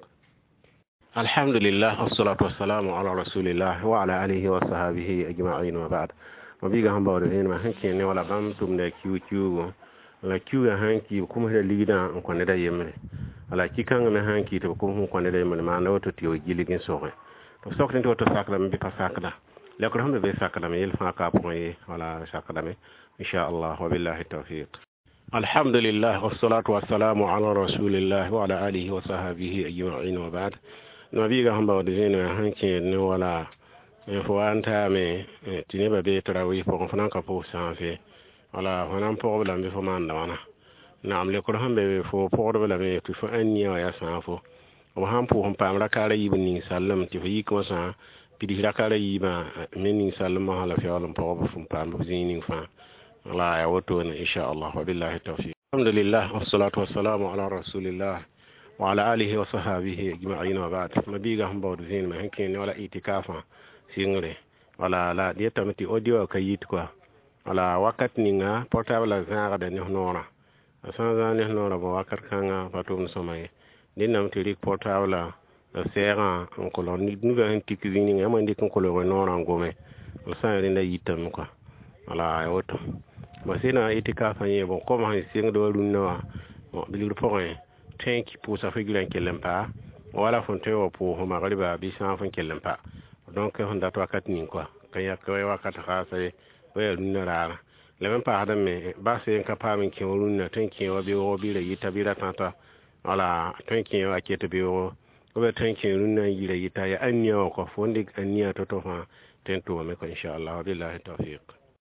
alhamdulillah wassalatu wassalamu ala rasulillah wa ala alihi wa sahbihi ajma'in wa ba'd mabiga hamba wada en ma hanke ne wala bam tumde kiugo la kiuga hanki kuma da lida ko ne da yemre ala kikan me hanki to ko ko ne da yemre ma na woto tiyo giligin soxe to sokrin to sakla me bi pa sakla la ko hambe be sakla me yel fa ka point wala sakla me insha Allah wa billahi tawfiq alhamdulillah wassalatu wassalamu ala rasulillah wa ala alihi wa sahbihi ajma'in wa ba'd nabiga hamba wada en hanki ne wala fo anta me tineba be trawi fo fana ka po sanfe wala wana problem be fo manda wana naam le ko hambe fo problem be to fo anni ya sanfo o han po hon pamra kala yibni sallam ti fi ko sa pidi rakala yiba menin sallam hala fi alam po fo pam zinin fa wala ya woto insha Allah wa billahi tawfiq alhamdulillah wassalatu wassalamu ala rasulillah wa ala alihi wa sahbihi ajma'in wa ba'd mabiga hamba wada zin ma hankin wala itikafa singre wala la dieta mati audio kayit quoi wala wakat ninga portable zanga da ni honora asanga ni honora bo wakat kanga patum somay dinam ti rik portable sera on ko lon ni ga en tikini nga mandi ko lo nora ngome sa rinda yitam quoi wala yoto basina itika fanye bon comme han sing do runna bon bilir point tanki pour sa figuren kelempa wala fonte o pour ho magriba bi san fon kelempa donc on da to wakat nin quoi kaya ko wakat khase we runna rara le même pas adam me ba se en capable ki runna tanki o bi o bi le yitabira tanta wala tanki o akete bi o be tanki runna yire yita ya anniya ko fondik anniya to fa tento me ko inshallah billahi tawfiq